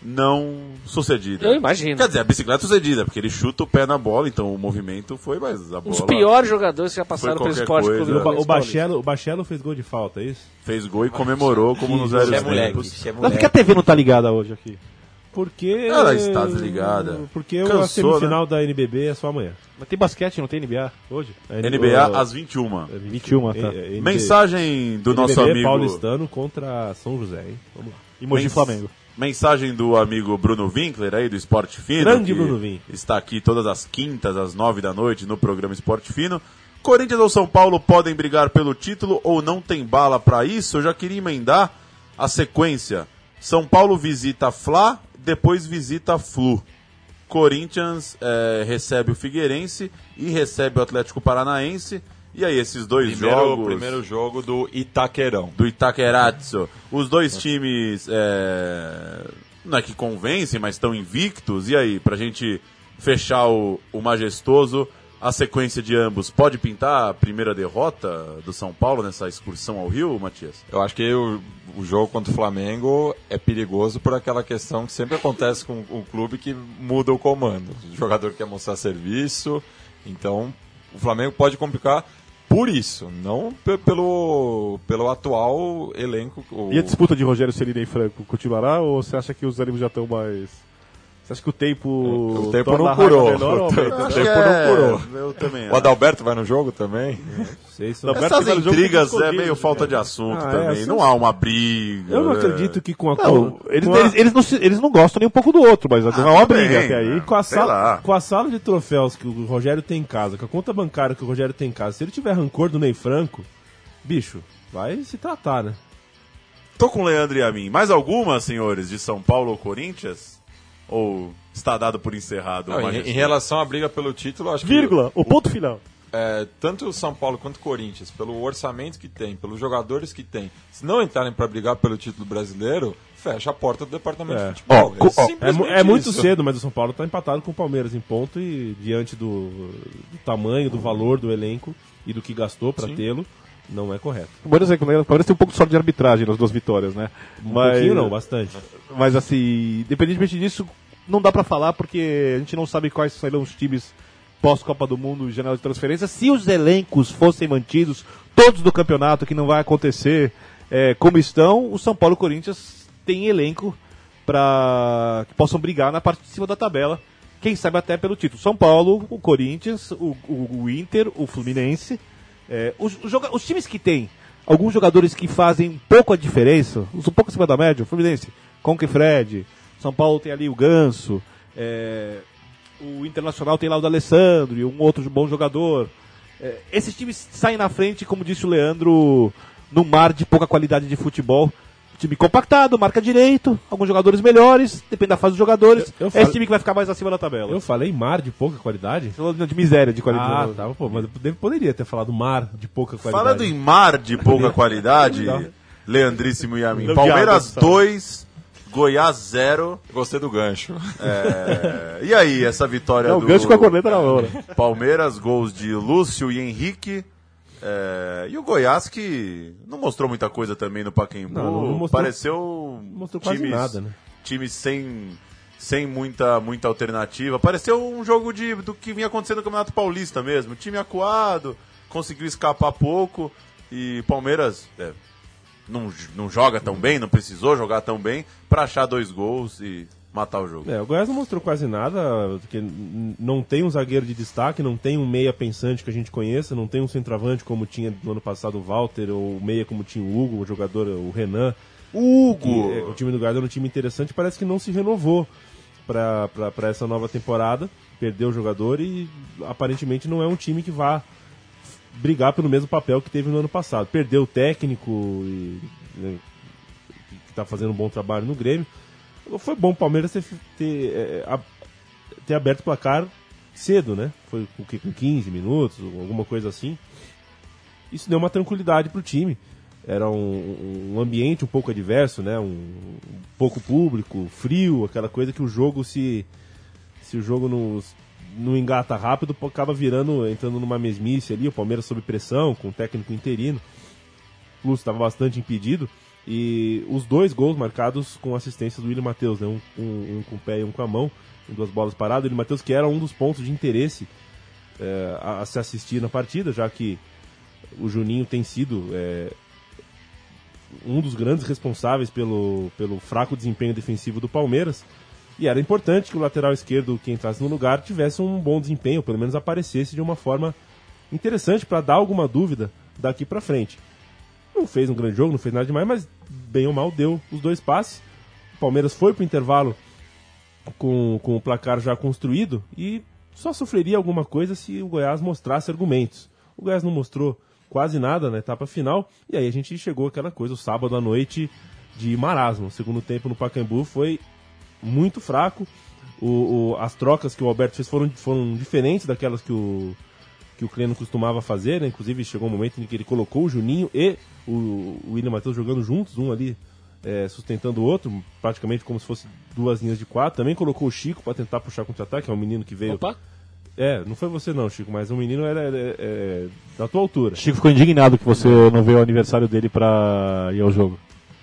S2: não sucedida.
S5: Eu imagino.
S2: Quer dizer, a bicicleta sucedida, porque ele chuta o pé na bola, então o movimento foi, mas a bola...
S5: Um dos piores jogadores que já passaram pelo
S2: qualquer
S5: esporte.
S2: coisa.
S5: Clube
S3: O, ba- o,
S5: Paulista.
S3: Bachelo, o Bachelo fez gol de falta, é isso?
S2: Fez gol e comemorou como nos velhos
S6: Isso é moleque,
S2: tempos.
S6: isso é
S4: Mas por que
S6: moleque.
S4: a T V não tá ligada hoje aqui?
S3: Porque...
S2: Ela está desligada.
S3: Porque a
S2: Cansou,
S3: semifinal da N B B é só amanhã.
S4: Mas tem basquete, não tem N B A hoje?
S3: A
S2: N B A às vinte e uma.
S4: vinte e uma, tá.
S3: N-
S2: Mensagem do nosso
S3: N B B
S2: amigo...
S3: paulistano contra São José, hein? Vamos lá.
S4: E Mogi
S2: Mens-
S4: Flamengo.
S2: Mensagem do amigo Bruno Winkler aí do Esporte Fino.
S3: Grande
S2: que
S3: Bruno Win.
S2: Está aqui todas as quintas, às nove da noite, no programa Esporte Fino. Corinthians ou São Paulo podem brigar pelo título ou não tem bala pra isso? Eu já queria emendar a sequência. São Paulo visita Fla, depois visita Flu. Corinthians eh, recebe o Figueirense e recebe o Atlético Paranaense. E aí, esses dois
S6: Primeiro,
S2: jogos...
S6: primeiro jogo do Itaquerão.
S2: do Itaquerazzo. Os dois times é, não é que convencem, mas estão invictos. E aí, pra gente fechar o, o majestoso, a sequência de ambos pode pintar a primeira derrota do São Paulo nessa excursão ao Rio, Matias?
S6: Eu acho que o, o jogo contra o Flamengo é perigoso por aquela questão que sempre acontece com o clube que muda o comando. O jogador quer mostrar serviço, então o Flamengo pode complicar por isso, não pe- pelo, pelo atual elenco. O...
S4: E a disputa de Rogério Ceni e Franco continuará ou você acha que os ânimos já estão mais... Você acha que o tempo...
S6: O tempo
S4: torna
S6: não
S4: a raiva
S6: curou.
S4: menor ou
S6: O tempo-
S4: aumenta?
S6: o tempo não curou.
S2: Eu também
S6: O
S2: acho.
S6: Adalberto vai no jogo também?
S3: Sei, só-
S4: Não, Alberto
S2: Essas
S4: vai no jogo
S2: intrigas
S4: com os
S2: é meio
S4: escondidos,
S2: falta
S4: né?
S2: de assunto
S3: Ah, é,
S2: também.
S3: essas-
S2: Não há uma briga.
S3: Eu não
S2: né?
S3: acredito que com a...
S4: Não, eles,
S3: com a-
S4: eles, eles, não, se- eles não gostam nem um pouco do outro, mas não é uma
S2: tudo
S4: briga
S2: bem,
S4: até aí.
S2: né?
S3: Com a,
S2: Sei lá.
S3: sala, com a sala de troféus que o Rogério tem em casa, com a conta bancária que o Rogério tem em casa, se ele tiver rancor do Ney Franco, bicho, vai se tratar, né?
S2: Tô com o Leandro e a mim. Mais alguma, senhores, de São Paulo ou Corinthians? Ou está dado por encerrado?
S6: Não,
S2: o
S6: em,
S2: majestoso?
S6: em relação à briga pelo título, acho
S4: Vírgula,
S6: que
S4: o ponto final.
S6: é, tanto o São Paulo quanto o Corinthians, pelo orçamento que tem, pelos jogadores que tem, se não entrarem para brigar pelo título brasileiro, fecha a porta do departamento
S3: É.
S6: de futebol.
S4: Ó, co- ó,
S3: É, mu-
S6: simplesmente
S3: é muito
S6: isso.
S3: cedo, mas o São Paulo tá empatado com o Palmeiras em ponto e diante do, do tamanho, do valor do elenco e do que gastou pra
S6: Sim.
S3: tê-lo, não é correto.
S4: O Palmeiras, é- o Palmeiras tem um pouco de sorte de arbitragem nas duas vitórias, né?
S3: Um
S4: Mas,
S3: pouquinho não, bastante.
S4: mas assim, independentemente disso, não dá pra falar porque a gente não sabe quais serão os times pós-Copa do Mundo e janela de transferência. Se os elencos fossem mantidos, todos do campeonato, que não vai acontecer é, como estão, o São Paulo e o Corinthians têm elenco para que possam brigar na parte de cima da tabela. Quem sabe até pelo título. São Paulo, o Corinthians, o, o, o Inter, o Fluminense. É, os, os, joga- os times que tem alguns jogadores que fazem um pouco a diferença, um pouco acima da média, o Fluminense, Conca e Fred. São Paulo tem ali o Ganso. É, o Internacional tem lá o D'Alessandro e um outro bom jogador. É, esses times saem na frente, como disse o Leandro, num mar de pouca qualidade de futebol. Time compactado, marca direito, alguns jogadores melhores, depende da fase dos jogadores.
S3: Eu- eu
S4: é
S3: falo-
S4: esse time que vai ficar mais acima da tabela.
S3: Eu falei mar de pouca qualidade?
S4: Falando de miséria de
S3: Ah,
S4: qualidade.
S3: tá, pô, mas eu deve- poderia ter falado mar de pouca qualidade.
S2: Falando em mar de pouca qualidade,
S3: Legal.
S2: Leandríssimo e a mim.
S4: Não,
S2: Palmeiras
S4: diabo,
S2: dois, Goiás zero.
S6: Gostei do gancho.
S2: É, e aí, essa vitória
S4: Não, o
S2: do
S4: gancho com a corneta na mão, né?
S2: Palmeiras, gols de Lúcio e Henrique. É, e o Goiás que não mostrou muita coisa também no Pacaembu.
S3: Não, não mostrou-
S2: Pareceu
S3: não mostrou quase
S2: times,
S3: nada, né?
S2: times sem, sem muita, muita alternativa. Pareceu um jogo de, do que vinha acontecendo no Campeonato Paulista mesmo. Time acuado, conseguiu escapar pouco. E Palmeiras é, não, não joga tão bem, não precisou jogar tão bem para achar dois gols e matar o jogo.
S3: É, o Goiás não mostrou quase nada, porque n- não tem um zagueiro de destaque, não tem um meia pensante que a gente conheça, não tem um centroavante como tinha no ano passado o Walter, ou meia como tinha o Hugo, o jogador, o Renan.
S2: Hugo!
S3: Que, é, o time do Goiás era um time interessante, parece que não se renovou para essa nova temporada, perdeu o jogador e aparentemente não é um time que vá brigar pelo mesmo papel que teve no ano passado. Perdeu o técnico, e, né, que está fazendo um bom trabalho no Grêmio. Foi bom o Palmeiras ter, ter, é, a- ter aberto o placar cedo, né? Foi com, que, com quinze minutos, alguma coisa assim. Isso deu uma tranquilidade pro time. Era um, um ambiente um pouco adverso, né? Um, um pouco público, frio, aquela coisa que o jogo se... Se o jogo não, não engata rápido, acaba virando, entrando numa mesmice ali, o Palmeiras sob pressão, com o técnico interino. O Lúcio estava bastante impedido. E os dois gols marcados com assistência do William Matheus, né? um, um, um com o pé e um com a mão, em duas bolas paradas. O William Matheus, que era um dos pontos de interesse é, a, a se assistir na partida, já que o Juninho tem sido é, um dos grandes responsáveis pelo, pelo fraco desempenho defensivo do Palmeiras. E era importante que o lateral esquerdo, que entrasse no lugar, tivesse um bom desempenho, pelo menos aparecesse de uma forma interessante para dar alguma dúvida daqui para frente. Não fez um grande jogo, não fez nada demais, mas bem ou mal deu os dois passes. O Palmeiras foi para o intervalo com, com o placar já construído e só sofreria alguma coisa se o Goiás mostrasse argumentos. O Goiás não mostrou quase nada na etapa final, e aí a gente chegou àquela coisa, o sábado à noite de marasmo. O segundo tempo no Pacaembu foi muito fraco. O, o, as trocas que o Alberto fez foram, foram diferentes daquelas que o, que o Cleno costumava fazer, né? Inclusive chegou um momento em que ele colocou o Juninho e o, o William Matheus jogando juntos, um ali é, sustentando o outro, praticamente como se fosse duas linhas de quatro. Também colocou o Chico para tentar puxar contra-ataque, é um menino que veio...
S5: Opa!
S3: É, não foi você não, Chico, mas o menino era, era, era, era da tua altura.
S4: Chico ficou indignado que você não veio ao aniversário dele pra ir ao jogo.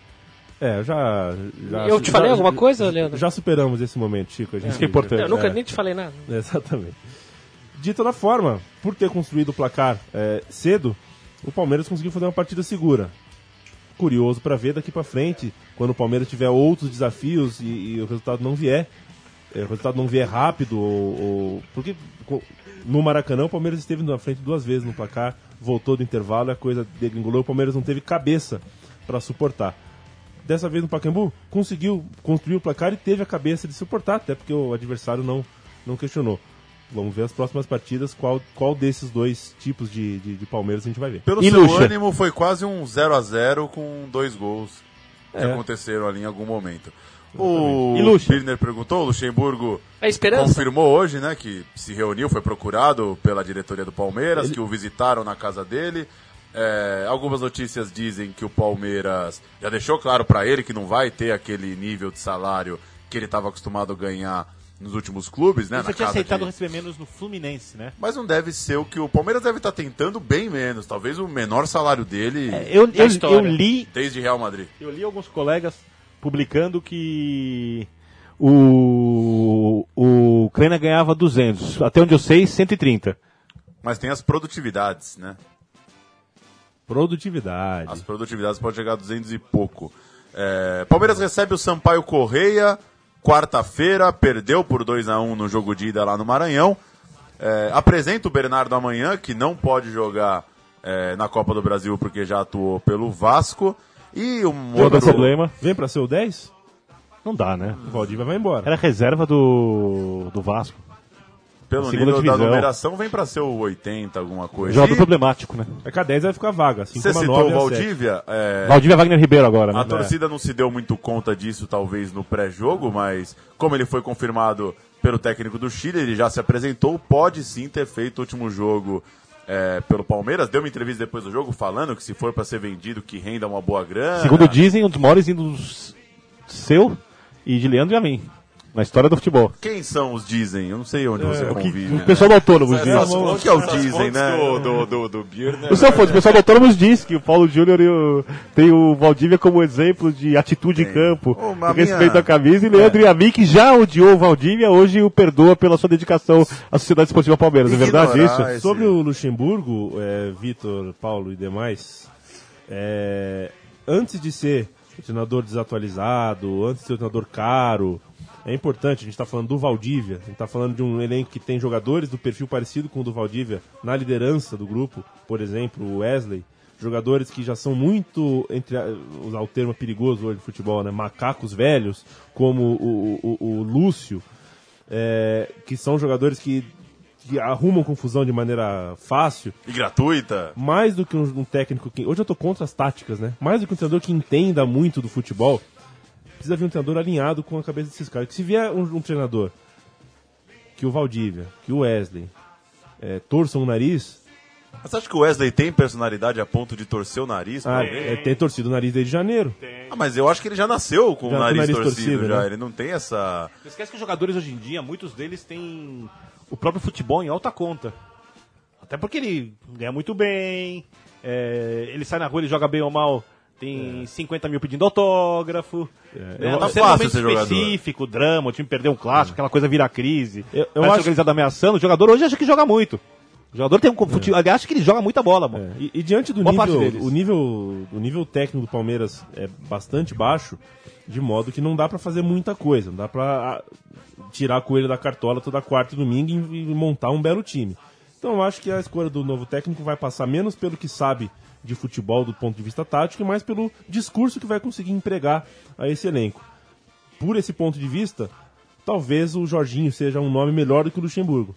S3: É, já... já
S5: Eu te
S3: já,
S5: falei
S3: já,
S5: alguma coisa, Leandro?
S3: Já superamos esse momento, Chico. A gente,
S4: Isso que é importante.
S5: Eu nunca
S3: é.
S5: nem te falei nada.
S3: Exatamente. De toda forma, por ter construído o placar é, cedo, o Palmeiras conseguiu fazer uma partida segura. Curioso para ver daqui para frente, quando o Palmeiras tiver outros desafios e, e o resultado não vier, é, o resultado não vier rápido, ou, ou, porque no Maracanã o Palmeiras esteve na frente duas vezes no placar, voltou do intervalo e a coisa degringolou, o Palmeiras não teve cabeça para suportar. Dessa vez no Pacaembu, conseguiu construir o placar e teve a cabeça de suportar, até porque o adversário não, não questionou. Vamos ver as próximas partidas, qual, qual desses dois tipos de, de, de Palmeiras a gente vai ver.
S2: Pelo
S4: E
S2: seu
S4: Lucha?
S2: ânimo, foi quase um zero a zero com dois gols que
S3: É.
S2: aconteceram ali em algum momento. O
S4: E Lucha?
S2: Birner perguntou, o Luxemburgo
S5: É esperança?
S2: confirmou hoje, né, que se reuniu, foi procurado pela diretoria do Palmeiras, Ele... que o visitaram na casa dele. É, algumas notícias dizem que o Palmeiras já deixou claro para ele que não vai ter aquele nível de salário que ele estava acostumado a ganhar nos últimos clubes, né?
S7: Ele
S2: na
S7: já tinha
S2: casa
S7: aceitado
S2: de...
S7: receber menos no Fluminense, né?
S2: Mas não deve ser o que o Palmeiras deve estar tentando bem menos. Talvez o menor salário dele
S7: É, eu, eu,
S5: história.
S7: eu li
S2: desde Real Madrid.
S7: Eu li alguns colegas publicando que o, o Crena ganhava duzentos, até onde eu sei, cento e trinta.
S2: Mas tem as produtividades, né?
S3: Produtividade.
S2: As produtividades podem chegar a duzentos e pouco. É, Palmeiras recebe o Sampaio Correia, quarta-feira, perdeu por dois a um no jogo de ida lá no Maranhão. É, apresenta o Bernardo amanhã, que não pode jogar é, na Copa do Brasil porque já atuou pelo Vasco. E um
S7: Outro
S2: outro...
S7: problema,
S3: Vem pra ser o dez?
S7: não dá, né?
S3: O Valdívia vai embora.
S7: Era reserva do, do Vasco.
S2: Pelo
S7: segunda
S2: nível da
S7: divisão.
S2: numeração, vem pra ser o oitenta, alguma coisa.
S7: Jogador
S2: E
S7: problemático, né?
S3: É que a dez vai ficar vaga, assim
S2: você
S3: como a
S2: citou
S3: nove
S2: o
S3: e a sete.
S2: Valdívia. É...
S7: Valdívia Wagner Ribeiro agora, né?
S2: A torcida não se deu muito conta disso, talvez, no pré-jogo, mas como ele foi confirmado pelo técnico do Chile, ele já se apresentou, pode sim ter feito o último jogo é, pelo Palmeiras. Deu uma entrevista depois do jogo falando que se for para ser vendido, que renda uma boa grana.
S7: Segundo dizem, um dos maiores índios seu e de Leandro e a mim, na história do futebol.
S2: Quem são os dizem? Eu não sei onde você
S7: O, que,
S2: convive.
S7: o
S2: né?
S7: pessoal do Autônomos diz.
S2: Essas fontes que é o dizem, né?
S6: Do, do, do, do Birner.
S7: O seu fonte, o pessoal do Autônomos diz que o Paulo Júnior e o- tem o Valdívia como exemplo de atitude
S2: Tem.
S7: em campo,
S2: Ô,
S7: de
S2: mas
S7: respeito
S2: minha-
S7: à camisa, e Leandro e a mim, que já odiou o Valdívia, hoje o perdoa pela sua dedicação à Sociedade Esportiva Palmeiras. É verdade
S2: Ignorar
S7: isso?
S2: esse-
S3: Sobre o Luxemburgo, é, Vitor, Paulo e demais, é, antes de ser um treinador desatualizado, antes de ser um treinador caro, é importante, a gente está falando do Valdívia, a gente está falando de um elenco que tem jogadores do perfil parecido com o do Valdívia na liderança do grupo, por exemplo, o Wesley, jogadores que já são muito, entre a- usar o termo perigoso hoje de futebol, né, macacos velhos, como o, o, o, o Lúcio, é, que são jogadores que, que arrumam confusão de maneira fácil,
S2: E gratuita.
S3: mais do que um, um técnico que... Hoje eu tô contra as táticas, né? Mais do que um treinador que entenda muito do futebol, precisa vir um treinador alinhado com a cabeça desses caras. Que se vier um, um treinador que o Valdívia, que o Wesley, é, torçam o nariz...
S2: Mas você acha que o Wesley tem personalidade a ponto de torcer o nariz? pra
S3: Ah,
S2: alguém?
S3: é, tem torcido o nariz desde janeiro.
S2: Ah, mas eu acho que ele já nasceu com
S3: Já
S2: o
S3: com o
S2: nariz,
S3: nariz
S2: torcido,
S3: torcido,
S2: já.
S3: né?
S2: Ele não tem essa...
S7: Não esquece que os jogadores hoje em dia, muitos deles têm o próprio futebol em alta conta. Até porque ele ganha muito bem, é, ele sai na rua, ele joga bem ou mal, tem é. cinquenta mil pedindo autógrafo.
S2: É,
S7: é,
S2: tá
S7: um
S2: fácil
S7: momento
S2: ser jogador.
S7: específico, drama, o time perdeu um clássico, é. aquela coisa vira crise.
S3: Eu, eu
S7: acho
S3: acho
S7: organizado ameaçando, o jogador hoje acha que joga muito. O jogador tem um futebol, é. acha que ele joga muita bola, mano.
S3: É. E, e diante do
S7: Boa
S3: nível, o nível, o nível técnico do Palmeiras é bastante baixo, de modo que não dá pra fazer muita coisa, não dá pra tirar a coelho da cartola toda quarta e domingo e, e montar um belo time. Então eu acho que a escolha do novo técnico vai passar menos pelo que sabe de futebol do ponto de vista tático e mais pelo discurso que vai conseguir empregar a esse elenco. Por esse ponto de vista, talvez o Jorginho seja um nome melhor do que o Luxemburgo.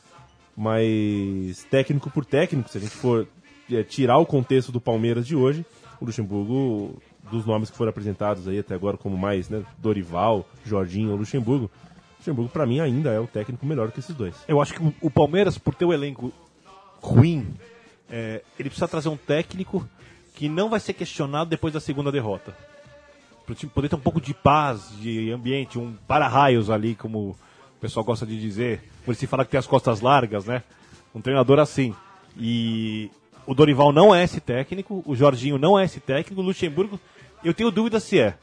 S3: Mas técnico por técnico, se a gente for é, tirar o contexto do Palmeiras de hoje, o Luxemburgo, dos nomes que foram apresentados aí até agora como mais, né, Dorival, Jorginho ou Luxemburgo, Luxemburgo pra mim ainda é o técnico melhor que esses dois.
S7: Eu acho que o, o Palmeiras, por ter o elenco ruim, é, ele precisa trazer um técnico que não vai ser questionado depois da segunda derrota. Para o time poder ter um pouco de paz, de ambiente, um para-raios ali, como o pessoal gosta de dizer, por se fala que tem as costas largas, né? Um treinador assim. E o Dorival não é esse técnico, o Jorginho não é esse técnico, o Luxemburgo, eu tenho dúvida se é.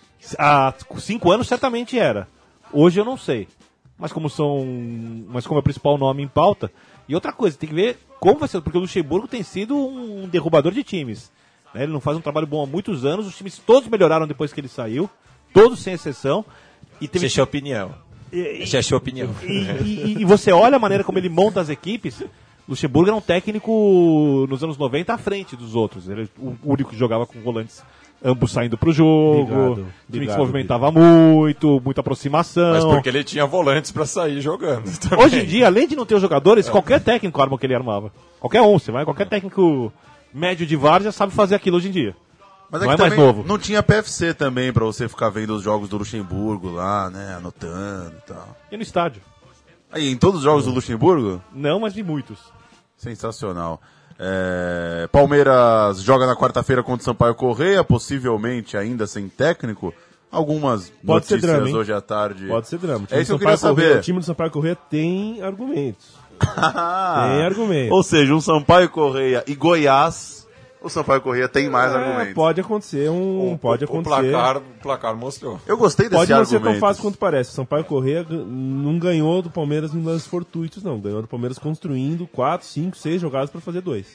S7: Há cinco anos certamente era. Hoje eu não sei. Mas como são. Mas como é o principal nome em pauta. E outra coisa, tem que ver como vai ser, porque o Luxemburgo tem sido um derrubador de times. Né? Ele não faz um trabalho bom há muitos anos, os times todos melhoraram depois que ele saiu, todos sem exceção. E teve...
S6: Essa é a opinião.
S7: E,
S6: Essa é a sua opinião.
S7: E, e, e você olha a maneira como ele monta as equipes. Luxemburgo era um técnico nos anos noventa à frente dos outros. Ele era o único que jogava com volantes ambos saindo pro jogo,
S3: Obrigado,
S7: o time
S3: obrigado,
S7: que se movimentava muito, muita aproximação.
S6: Mas porque ele tinha volantes pra sair jogando também.
S7: Hoje em dia, além de não ter os jogadores, é. qualquer técnico arma o que ele armava. Qualquer um, você vai, qualquer técnico médio de várzea sabe fazer aquilo hoje em dia.
S2: Mas
S7: não
S2: é,
S7: é
S2: que
S7: mais
S2: também
S7: novo.
S2: Não tinha P F C também pra você ficar vendo os jogos do Luxemburgo lá, né, anotando e tal.
S7: E no estádio?
S2: Aí, em todos os jogos do Luxemburgo?
S7: Não, mas vi muitos.
S2: Sensacional. É, Palmeiras joga na quarta-feira contra o Sampaio Corrêa, possivelmente ainda sem técnico. Algumas
S3: Pode ser
S2: notícias
S3: drama, hein?
S2: hoje à tarde.
S3: Pode ser drama. O
S2: É isso que eu queria
S3: Sampaio
S2: saber.
S3: Corrêa, o time do Sampaio Corrêa tem argumentos. Tem argumentos.
S2: Ou seja, um Sampaio Corrêa e Goiás, o Sampaio Corrêa tem mais
S3: É,
S2: argumentos.
S3: pode acontecer um.
S6: O,
S3: pode
S6: o,
S3: acontecer.
S6: o placar, o placar mostrou.
S2: Eu gostei desse
S3: Pode não
S2: argumento.
S3: ser tão fácil quanto parece. O Sampaio Corrêa g- não ganhou do Palmeiras em lances fortuitos, não. Ganhou do Palmeiras construindo quatro, cinco, seis jogadas pra fazer dois.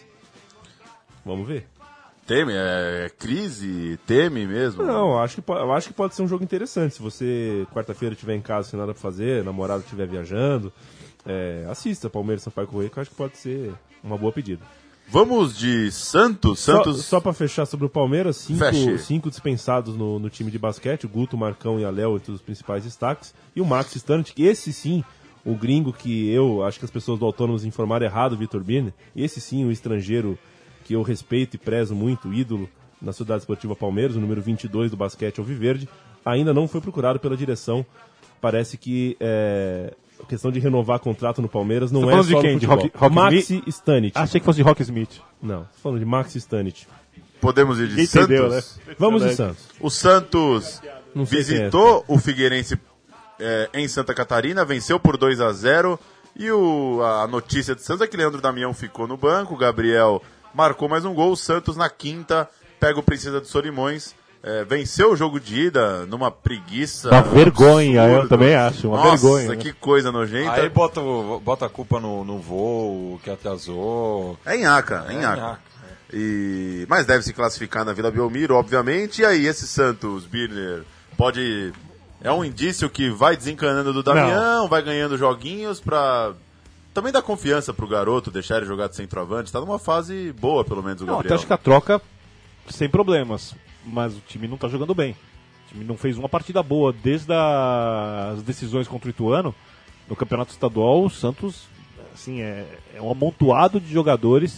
S3: Vamos ver.
S2: Teme, é crise, teme mesmo?
S3: Não, acho que, po- eu acho que pode ser um jogo interessante. Se você, quarta-feira, estiver em casa sem nada pra fazer, namorado estiver viajando, é, assista Palmeiras e Sampaio Corrêa, que eu acho que pode ser uma boa pedida.
S2: Vamos de Santos. Santos.
S3: Só, só pra fechar sobre o Palmeiras, cinco,
S2: Feche.
S3: cinco dispensados no, no time de basquete, o Guto, o Marcão e a Léo entre os principais destaques, e o Max Stanich, que esse sim, o gringo que eu acho que as pessoas do Autônomos informaram errado, o Vitor Birne, esse sim, o estrangeiro que eu respeito e prezo muito, ídolo na Cidade Esportiva Palmeiras, o número vinte e dois do basquete Alviverde, ainda não foi procurado pela direção. Parece que é, a questão de renovar contrato no Palmeiras não
S7: Tá
S3: é
S7: falando
S3: só
S7: de quem?
S3: no
S7: De
S3: futebol.
S7: Rock- Rock
S3: Maxi Stanich.
S7: Achei que fosse de Rock Smith.
S3: Não, tô falando de Maxi Stanich.
S2: Podemos ir de
S7: Ninguém
S2: Santos.
S7: entendeu, né?
S3: Vamos de Santos.
S2: O Santos
S3: Não sei quem é
S2: visitou o Figueirense é, em Santa Catarina, venceu por dois a zero. E o, a notícia de Santos é que Leandro Damião ficou no banco, o Gabriel marcou mais um gol. O Santos na quinta pega o Princesa dos Solimões, é, venceu o jogo de ida numa preguiça.
S7: Uma vergonha,
S2: absurda.
S7: eu também acho, uma
S2: Nossa,
S7: vergonha, né?
S2: que coisa nojenta.
S6: Aí bota, o- bota a culpa no, no voo, que atrasou.
S2: É em Aca, é em
S6: É,
S2: Aca.
S6: em Aca,
S2: E... Mas deve se classificar na Vila Belmiro, obviamente. E aí, esse Santos, Birner, pode. É um indício que vai desencanando do Damião, vai ganhando joguinhos pra. Também dar confiança pro garoto, deixar ele jogar de centroavante. Tá numa fase boa, pelo menos, o
S7: Não, até
S2: Gabriel.
S7: acho que a troca sem problemas, mas o time não tá jogando bem. O time não fez uma partida boa desde a- as decisões contra o Ituano. No Campeonato Estadual, o Santos assim, é, é um amontoado de jogadores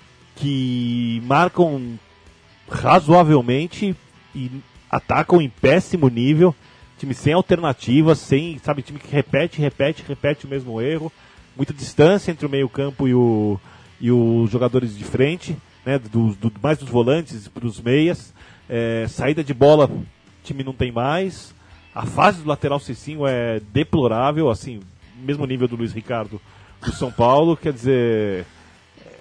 S7: que marcam razoavelmente e atacam em péssimo nível. Time sem alternativas, sem, sabe, time que repete, repete, repete o mesmo erro. Muita distância entre o meio-campo e, o, e os jogadores de frente, né, do, do, mais dos volantes para os meias. É, saída de bola, o time não tem mais. A fase do lateral Cicinho é deplorável, assim, mesmo nível do Luiz Ricardo do São Paulo. Quer dizer,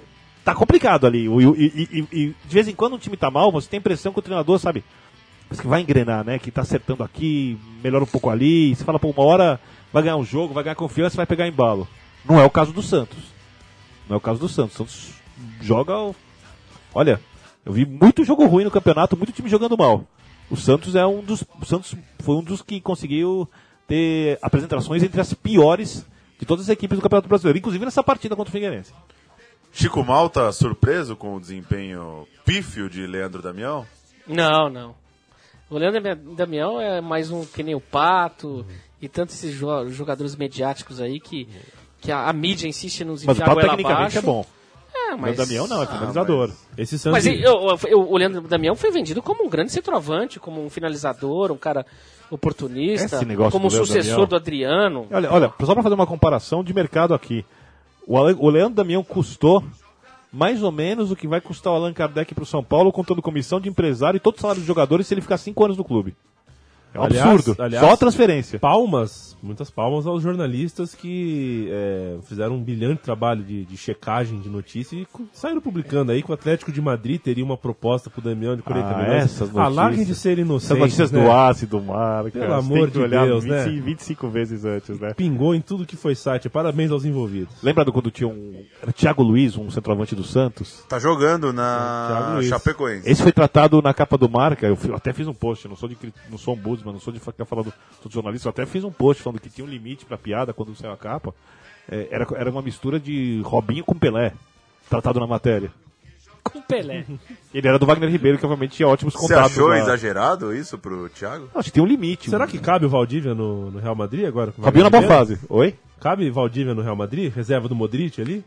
S7: tá complicado ali. E, e, e, e de vez em quando um time tá mal, você tem a impressão que o treinador, sabe, que vai engrenar, né? Que tá acertando aqui, melhora um pouco ali. Você fala, pô, uma hora vai ganhar um jogo, vai ganhar confiança, vai pegar embalo. Não é o caso do Santos. Não é o caso do Santos. O Santos joga... Olha, eu vi muito jogo ruim no campeonato, muito time jogando mal. O Santos é um dos... O Santos foi um dos que conseguiu ter apresentações entre as piores de todas as equipes do Campeonato Brasileiro, inclusive nessa partida contra o Figueirense.
S2: Chico Malta surpreso com o desempenho pífio de Leandro Damião?
S5: Não, não. O Leandro Damião é mais um que nem o Pato uhum. e tantos esses jo- jogadores mediáticos aí que, que a, a mídia insiste nos
S7: enfiar
S5: goela abaixo.
S7: Mas o Pato tecnicamente é bom.
S5: É, mas...
S7: O Damião não, é finalizador.
S2: Ah, mas...
S3: Esse Santos...
S5: mas eu, eu, o Leandro Damião foi vendido como um grande centroavante, como um finalizador, um cara oportunista, como um sucessor Damião. do Adriano.
S7: Olha, olha, só para fazer uma comparação de mercado aqui. O, Ale, o Leandro Damião custou mais ou menos o que vai custar o Allan Kardec para o São Paulo, contando comissão de empresário e todo o salário dos jogadores se ele ficar cinco anos no clube. É um aliás, absurdo. Aliás, só a transferência.
S3: Palmas, muitas palmas aos jornalistas que é, fizeram um brilhante trabalho de, de checagem de notícia e saíram publicando aí que o Atlético de Madrid teria uma proposta pro Damião de quarenta
S7: ah,
S3: milhões.
S7: Essas notícias.
S3: Ah, larguem de ser inocentes. Essas
S7: notícias
S3: né?
S7: do ácido, mar,
S3: Pelo amor de Deus,
S7: vinte,
S3: né?
S7: vinte e cinco vezes antes, né?
S3: Pingou em tudo que foi site. Parabéns aos envolvidos.
S7: Lembra do quando tinha um... Era Thiago Luiz, um centroavante do Santos?
S2: Tá jogando na Chapecoense.
S7: Esse foi tratado na capa do Marca. Eu até fiz um post, eu não sou, de, não sou um ombudsman, não sou de ficar falando dos jornalistas, eu até fiz um post falando que tinha um limite pra piada quando saiu a capa. É, era, era uma mistura de Robinho com Pelé, tratado na matéria.
S5: Com Pelé.
S7: Ele era do Wagner Ribeiro, que obviamente tinha ótimos contatos.
S2: Você achou
S7: lá.
S2: exagerado isso pro Thiago?
S7: Acho que tem um limite.
S3: Será
S7: um...
S3: que cabe o Valdívia no, no Real Madrid agora?
S7: Robinho na boa fase. Oi?
S3: Cabe Valdívia no Real Madrid? Reserva do Modric ali?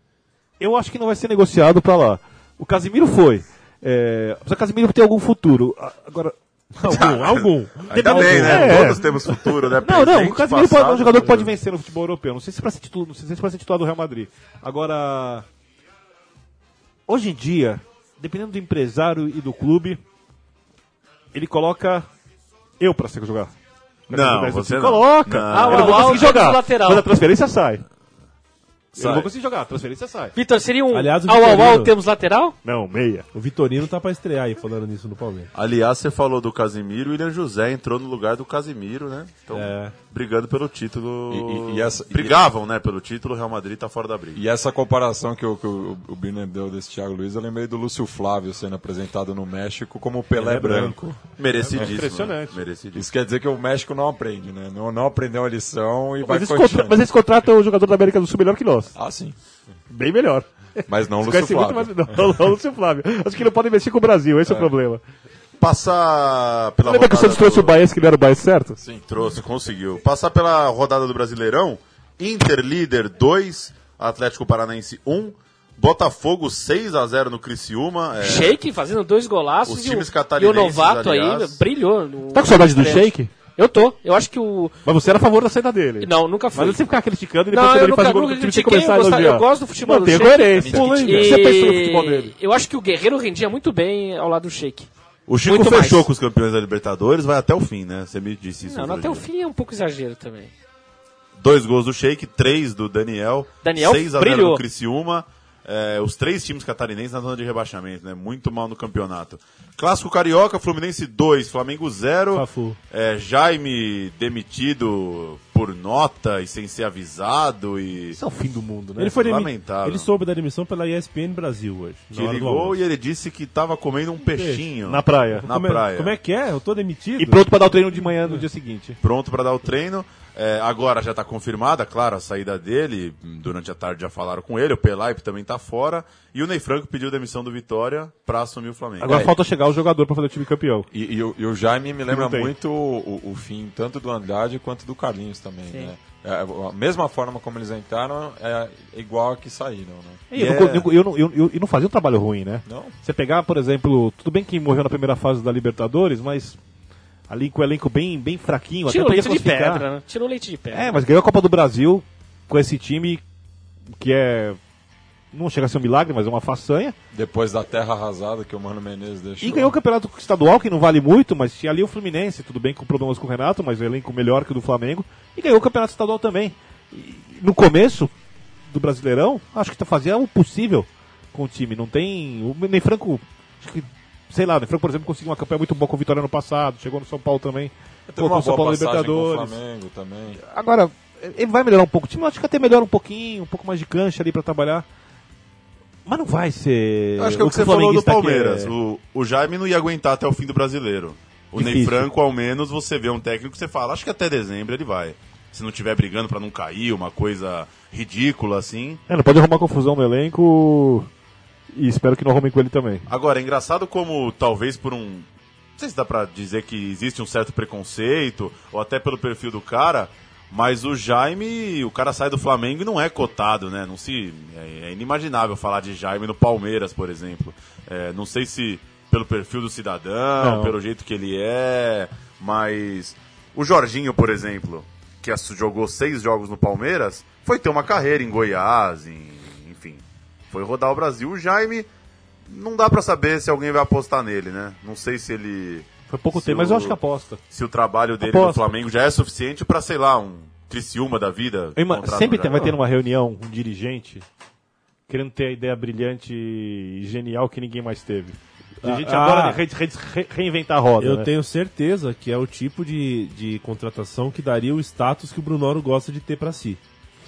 S7: Eu acho que não vai ser negociado pra lá. O Casimiro foi. É... Mas o Casimiro tem algum futuro. Agora...
S3: Algum, algum.
S2: Ainda bem, né? É. Todos temos futuro, né?
S7: Não, não, o Casemiro
S2: passado,
S7: é um jogador que pode vencer no futebol europeu. Não sei se para ser titular, não sei se para ser titular do Real Madrid. Agora, hoje em dia, dependendo do empresário e do clube, ele coloca eu para ser jogar.
S2: Não, você não.
S7: Coloca.
S2: Não.
S7: Ah, eu não vou conseguir jogar.
S5: Lateral.
S7: Quando a transferência sai.
S2: Sai.
S7: Eu não vou conseguir jogar, a transferência sai.
S5: Vitor, seria um
S3: Aliás, o
S5: au, au, au,
S3: Vitorino-
S5: temos lateral?
S7: Não, meia.
S3: O Vitorino tá pra estrear aí, falando nisso no Palmeiras.
S2: Aliás, você falou do Casimiro, o William José entrou no lugar do Casimiro, né? Então,
S3: É.
S2: brigando pelo título.
S6: E- e- e essa-
S2: Brigavam, né, pelo título, o Real Madrid tá fora da briga.
S6: E essa comparação que o, que o, o Birner deu desse Thiago Luiz, eu lembrei do Lúcio Flávio sendo apresentado no México como o Pelé
S3: Pelé
S6: branco.
S2: Merecidíssimo.
S7: É impressionante.
S2: Né? Merecidíssimo.
S6: Isso quer dizer que o México não aprende, né? Não, não aprendeu a lição e vai
S7: Mas esse,
S6: continuar.
S7: contra... Mas esse contrato é o jogador da América do Sul melhor que nós.
S6: Ah, sim.
S7: Bem melhor.
S6: Mas não o
S7: Você
S6: Lúcio
S7: conhece muito
S6: Flávio.
S7: mais- Não, não, Lúcio Flávio. Acho que ele não pode investir com o Brasil, esse é, é o problema.
S2: Passar pela
S7: Lembra que o
S2: rodada
S7: Santos trouxe
S2: do-
S7: o Baez, que não era o Baez certo?
S2: Sim, trouxe, conseguiu. Passar pela rodada do Brasileirão, Inter líder dois, Atlético Paranaense um, Botafogo seis a zero no Criciúma. É,
S5: Sheik fazendo dois golaços
S2: Os
S5: e,
S2: times
S5: o, e o
S2: catarinenses,
S5: novato
S2: aliás.
S5: aí brilhou. No,
S7: Tá com saudade do
S5: no
S7: Sheik?
S5: Eu tô. Eu acho que o...
S7: Mas você era a favor da saída dele.
S5: Não, nunca fui.
S7: Mas você ficar criticando e depois
S5: Não,
S7: quando
S5: eu
S7: ele
S5: nunca,
S7: faz o gol
S5: nunca
S7: do time, você
S5: critiquei,
S7: começar a
S5: eu, gostava-
S7: elogiar.
S5: eu gosto do futebol
S7: Mantenha
S5: do
S7: a
S5: Sheik.
S7: coerência. Pula aí,
S5: E
S7: você pensou no futebol dele.
S5: eu acho que o Guerreiro rendia muito bem ao lado do Sheik.
S2: O Chico
S5: Muito
S2: fechou
S5: mais.
S2: com os campeões da Libertadores, vai até o fim, né? Você me disse isso.
S5: Não,
S2: outro
S5: até o
S2: dia.
S5: fim é um pouco exagero também.
S2: Dois gols do Sheik, três do Daniel.
S5: Daniel
S2: seis a zero
S5: brilhou.
S2: no Criciúma. É, os três times catarinenses na zona de rebaixamento, né? Muito mal no campeonato. Clássico Carioca, Fluminense dois, Flamengo zero.
S3: Fafu.
S2: É, Jaime demitido por nota e sem ser avisado. E
S7: Isso é o fim do mundo, né?
S3: Ele foi demi-
S2: lamentável.
S3: Ele soube da demissão pela E S P N Brasil hoje.
S2: que
S3: na hora do
S2: ligou
S3: almoço.
S2: e ele disse que tava comendo um peixinho
S7: Na praia.
S2: na
S3: como, é,
S2: praia.
S3: como é que é? Eu tô demitido?
S7: E pronto pra dar o treino de manhã no dia seguinte.
S2: Pronto para dar o treino. É, agora já está confirmada, claro, a saída dele. Durante a tarde já falaram com ele. O Pelaipe também está fora. E o Ney Franco pediu demissão do Vitória para assumir o Flamengo.
S7: Agora
S6: É.
S7: falta chegar o jogador pra fazer o time campeão.
S6: E, e o- e o Jaime me lembra
S7: Não tem.
S6: muito o, o- o fim tanto do Andrade quanto do Carlinhos também,
S5: Sim.
S6: né? É, a mesma forma como eles entraram é igual a que saíram, né?
S7: E eu,
S2: Yeah.
S7: não, eu, não- eu, eu- e não fazia um trabalho ruim, né?
S6: Não?
S7: Você pegar, por exemplo, tudo bem que morreu na primeira fase da Libertadores, mas ali com o elenco bem, bem fraquinho,
S5: Tirou
S7: até
S5: leite
S7: podia
S5: de
S7: classificar.
S5: pedra, né? Tirou leite de pedra.
S7: É, mas ganhou a Copa do Brasil com esse time que é. Não chega a ser um milagre, mas é uma façanha.
S6: Depois da terra arrasada que o Mano Menezes deixou.
S7: E ganhou o campeonato estadual, que não vale muito, mas tinha ali o Fluminense, tudo bem com problemas com o Renato, mas o elenco melhor que o do Flamengo. E ganhou o campeonato estadual também. E no começo do Brasileirão, acho que fazia o possível com o time. Não tem. O Ney Franco, acho que, sei lá, o Ney Franco, por exemplo, conseguiu uma campanha muito boa com o Vitória no passado, chegou no São Paulo também.
S6: Teve uma
S7: o São
S6: boa
S7: Paulo
S6: passagem com o
S7: Libertadores.
S6: Flamengo também.
S7: Agora, ele vai melhorar um pouco o time, eu acho que até melhora um pouquinho, um pouco mais de cancha ali pra trabalhar. Mas não vai ser.
S2: Eu acho que é o que
S7: o
S2: você falou do
S7: flamenguista
S2: Palmeiras.
S7: quer.
S2: O, o Jaime não ia aguentar até o fim do Brasileiro. O Ney
S7: Difícil.
S2: Franco, ao menos, você vê um técnico que você fala, acho que até dezembro ele vai. Se não estiver brigando pra não cair, uma coisa ridícula assim.
S7: É, não pode arrumar confusão no elenco e espero que não arrumem com ele também.
S2: Agora, é engraçado como, talvez por um... Não sei se dá pra dizer que existe um certo preconceito, ou até pelo perfil do cara, mas o Jaime, o cara sai do Flamengo e não é cotado, né? Não se, é, é inimaginável falar de Jaime no Palmeiras, por exemplo. É, não sei se pelo perfil do cidadão,
S7: Não.
S2: pelo jeito que ele é, mas o Jorginho, por exemplo, que jogou seis jogos no Palmeiras, foi ter uma carreira em Goiás, em, enfim, foi rodar o Brasil. O Jaime, não dá pra saber se alguém vai apostar nele, né? Não sei se ele...
S7: Foi pouco
S2: Se
S7: tempo, mas
S2: o-
S7: eu acho que aposta.
S2: se o trabalho dele
S7: Aposto.
S2: no Flamengo já é suficiente pra, sei lá, um Criciúma da vida.
S7: Eu ima-
S2: contratar
S7: Sempre
S2: o
S7: tem- vai
S2: Jaime.
S7: ter numa reunião um dirigente querendo ter a ideia brilhante e genial que ninguém mais teve. A gente
S3: Ah,
S7: adora
S3: ah.
S7: re- re- re- reinventar a roda.
S3: Eu
S7: né?
S3: tenho certeza que é o tipo de, de contratação que daria o status que o Brunoro gosta de ter pra si.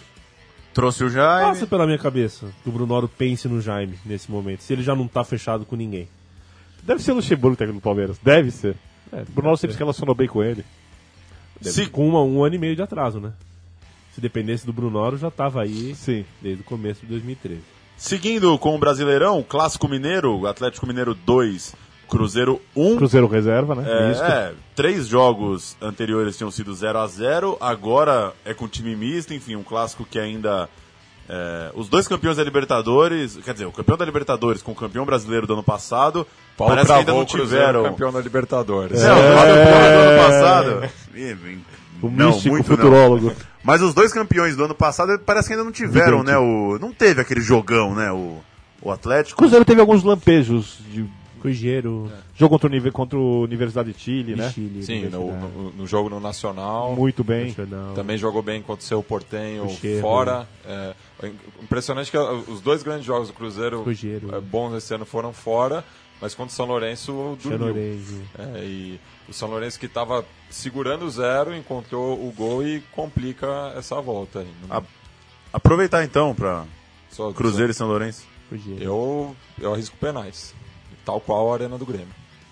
S2: Trouxe o Jaime.
S3: Passa pela minha cabeça que o Brunoro pense no Jaime nesse momento, se ele já não tá fechado com ninguém.
S7: Deve ser o Luxemburgo técnico do Palmeiras. Deve ser. É, o Bruno sempre se relacionou bem com ele.
S3: Se... Com uma, um ano e meio de atraso, né? Se dependesse do Brunoro, já tava aí
S7: Sim.
S3: desde o começo de dois mil e treze.
S2: Seguindo com o Brasileirão, Clássico Mineiro, Atlético Mineiro dois, Cruzeiro um.
S7: Cruzeiro reserva, né?
S2: É,
S7: Misto.
S2: é, três jogos anteriores tinham sido zero a zero, agora é com time misto, enfim, um clássico que ainda... é, os dois campeões da Libertadores, quer dizer, o campeão da Libertadores com o campeão brasileiro do ano passado,
S6: Paulo
S2: parece que ainda
S6: cravou
S2: não
S6: o Cruzeiro
S2: tiveram...
S6: campeão da Libertadores.
S2: Não, o campeão do ano passado... Ih,
S7: O
S2: não,
S7: místico
S2: muito não.
S7: futurólogo.
S2: Mas os dois campeões do ano passado parece que ainda não tiveram,
S7: Evidente.
S2: né? O, não teve aquele jogão, né? O, o
S7: O
S2: Atlético.
S7: Cruzeiro teve alguns lampejos de
S3: Cruzeiro,
S7: jogo contra, o Nive- contra a Universidade de Chile,
S3: de
S7: né?
S3: Chile,
S6: Sim, no,
S3: Universidade
S6: no, no jogo no Nacional.
S7: Muito bem.
S3: Nacional.
S6: Também jogou bem contra o seu Portenho
S3: O Cerro.
S6: fora. É, impressionante que os dois grandes jogos do Cruzeiro
S3: Cruzeiro.
S6: é, bons esse ano foram fora, mas contra o São Lourenço dormiu.
S3: Chanorense.
S6: É, e o São Lourenço que estava segurando o zero, encontrou o gol e complica essa volta. aí. Não-
S2: A- Aproveitar então para
S6: só-
S2: Cruzeiro e São Lourenço.
S3: Cruzeiro.
S6: Eu, eu arrisco penais, tal qual a Arena do Grêmio.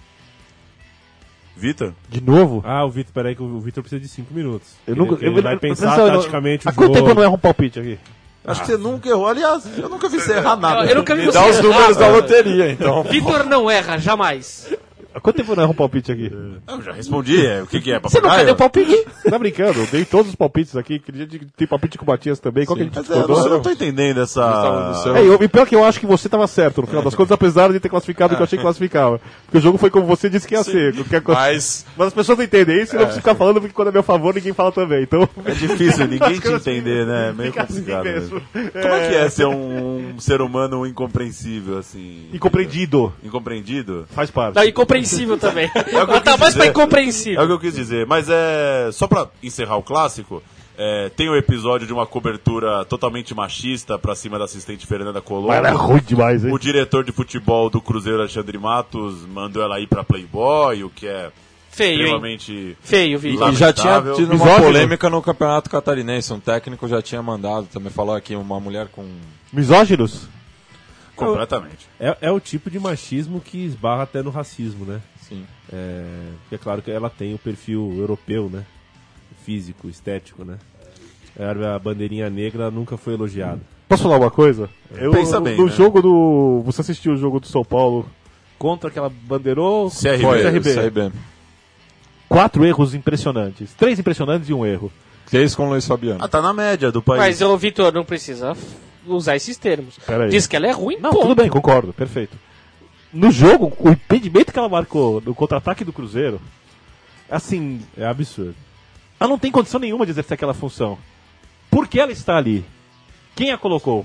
S2: Vitor?
S7: De novo?
S3: Ah, o Vitor, peraí que o Vitor precisa de cinco minutos.
S7: Eu
S3: Ele-
S7: nunca.
S3: ele
S7: eu-
S3: vai
S7: eu-
S3: pensar
S7: eu- eu-
S3: taticamente
S7: Há
S3: o
S7: quanto tempo eu não
S3: jogo.
S7: erro um palpite aqui?
S2: Acho que você nunca errou. Aliás, eu nunca vi você errar nada.
S5: Eu nunca vi
S6: Me
S5: você
S6: dá os
S5: errar.
S6: números da loteria, então.
S5: Vitor não erra, jamais.
S7: Há quanto tempo eu não erro um palpite aqui?
S2: Eu já respondi. É, o que, que é?
S5: Você nunca
S2: Papagaio?
S5: deu palpite?
S7: Você tá brincando? Eu dei todos os palpites aqui. Aquele dia de- tem palpite com o Matias também. Qual que a gente
S2: Mas é, eu
S7: discordou?
S2: não, eu não tô entendendo
S6: Gustavo do
S2: essa...
S6: céu.
S7: É, eu, e pior que eu acho que você tava certo no final das contas, apesar de ter classificado o que eu achei que classificava. Porque o jogo foi como você disse que ia ser. qualquer coisa.
S6: Mas
S7: Mas as pessoas não entendem isso e não preciso ficar falando porque quando é meu favor ninguém fala também. Então,
S2: É difícil ninguém te
S7: coisas
S2: entender, né? É meio
S7: fica assim
S2: complicado.
S7: mesmo.
S2: mesmo. Como é que é ser um ser humano incompreensível, assim?
S7: Incompreendido.
S2: Incompreendido?
S7: Faz parte.
S5: Não, incompreensível também.
S2: É o que eu
S5: Ah, tá
S2: quis
S5: mais pra
S2: dizer.
S5: incompreensível.
S2: É o que eu quis dizer. Mas é. Só pra encerrar o clássico, é, tem o episódio de uma cobertura totalmente machista pra cima da assistente Fernanda Colombo.
S7: Mas era ruim demais, hein?
S2: O diretor de futebol do Cruzeiro, Alexandre Matos, mandou ela ir pra Playboy, o que é
S5: Feio, hein?
S2: extremamente.
S5: Feio, Vitor.
S2: Lá-
S6: E já tinha
S2: Lamentável.
S6: tido uma
S7: Misógino.
S6: polêmica no Campeonato Catarinense. Um técnico já tinha mandado, também falou aqui, uma mulher com...
S7: Misóginos?
S2: Completamente.
S3: É, é o tipo de machismo que esbarra até no racismo, né?
S6: Sim.
S3: É, porque é claro que ela tem o perfil europeu, né? Físico, estético, né? A bandeirinha negra nunca foi elogiada.
S7: Posso falar uma coisa? Eu,
S2: Pensa bem,
S7: No
S2: né?
S7: jogo do... Você assistiu o jogo do São Paulo contra aquela bandeirou?
S2: C R B.
S6: Foi,
S7: C R B.
S6: C R B.
S7: Quatro erros impressionantes. Três impressionantes e um erro.
S6: Três com o Luiz Fabiano.
S2: Ah, tá na média do país.
S5: Mas o Vitor não precisa f- usar esses termos.
S7: Pera aí.
S5: Diz que ela é ruim,
S7: Não,
S5: ponto.
S7: tudo bem, concordo, perfeito. No jogo, o impedimento que ela marcou no contra-ataque do Cruzeiro, assim,
S3: É absurdo.
S7: ela não tem condição nenhuma de exercer aquela função. Por que ela está ali? Quem a colocou?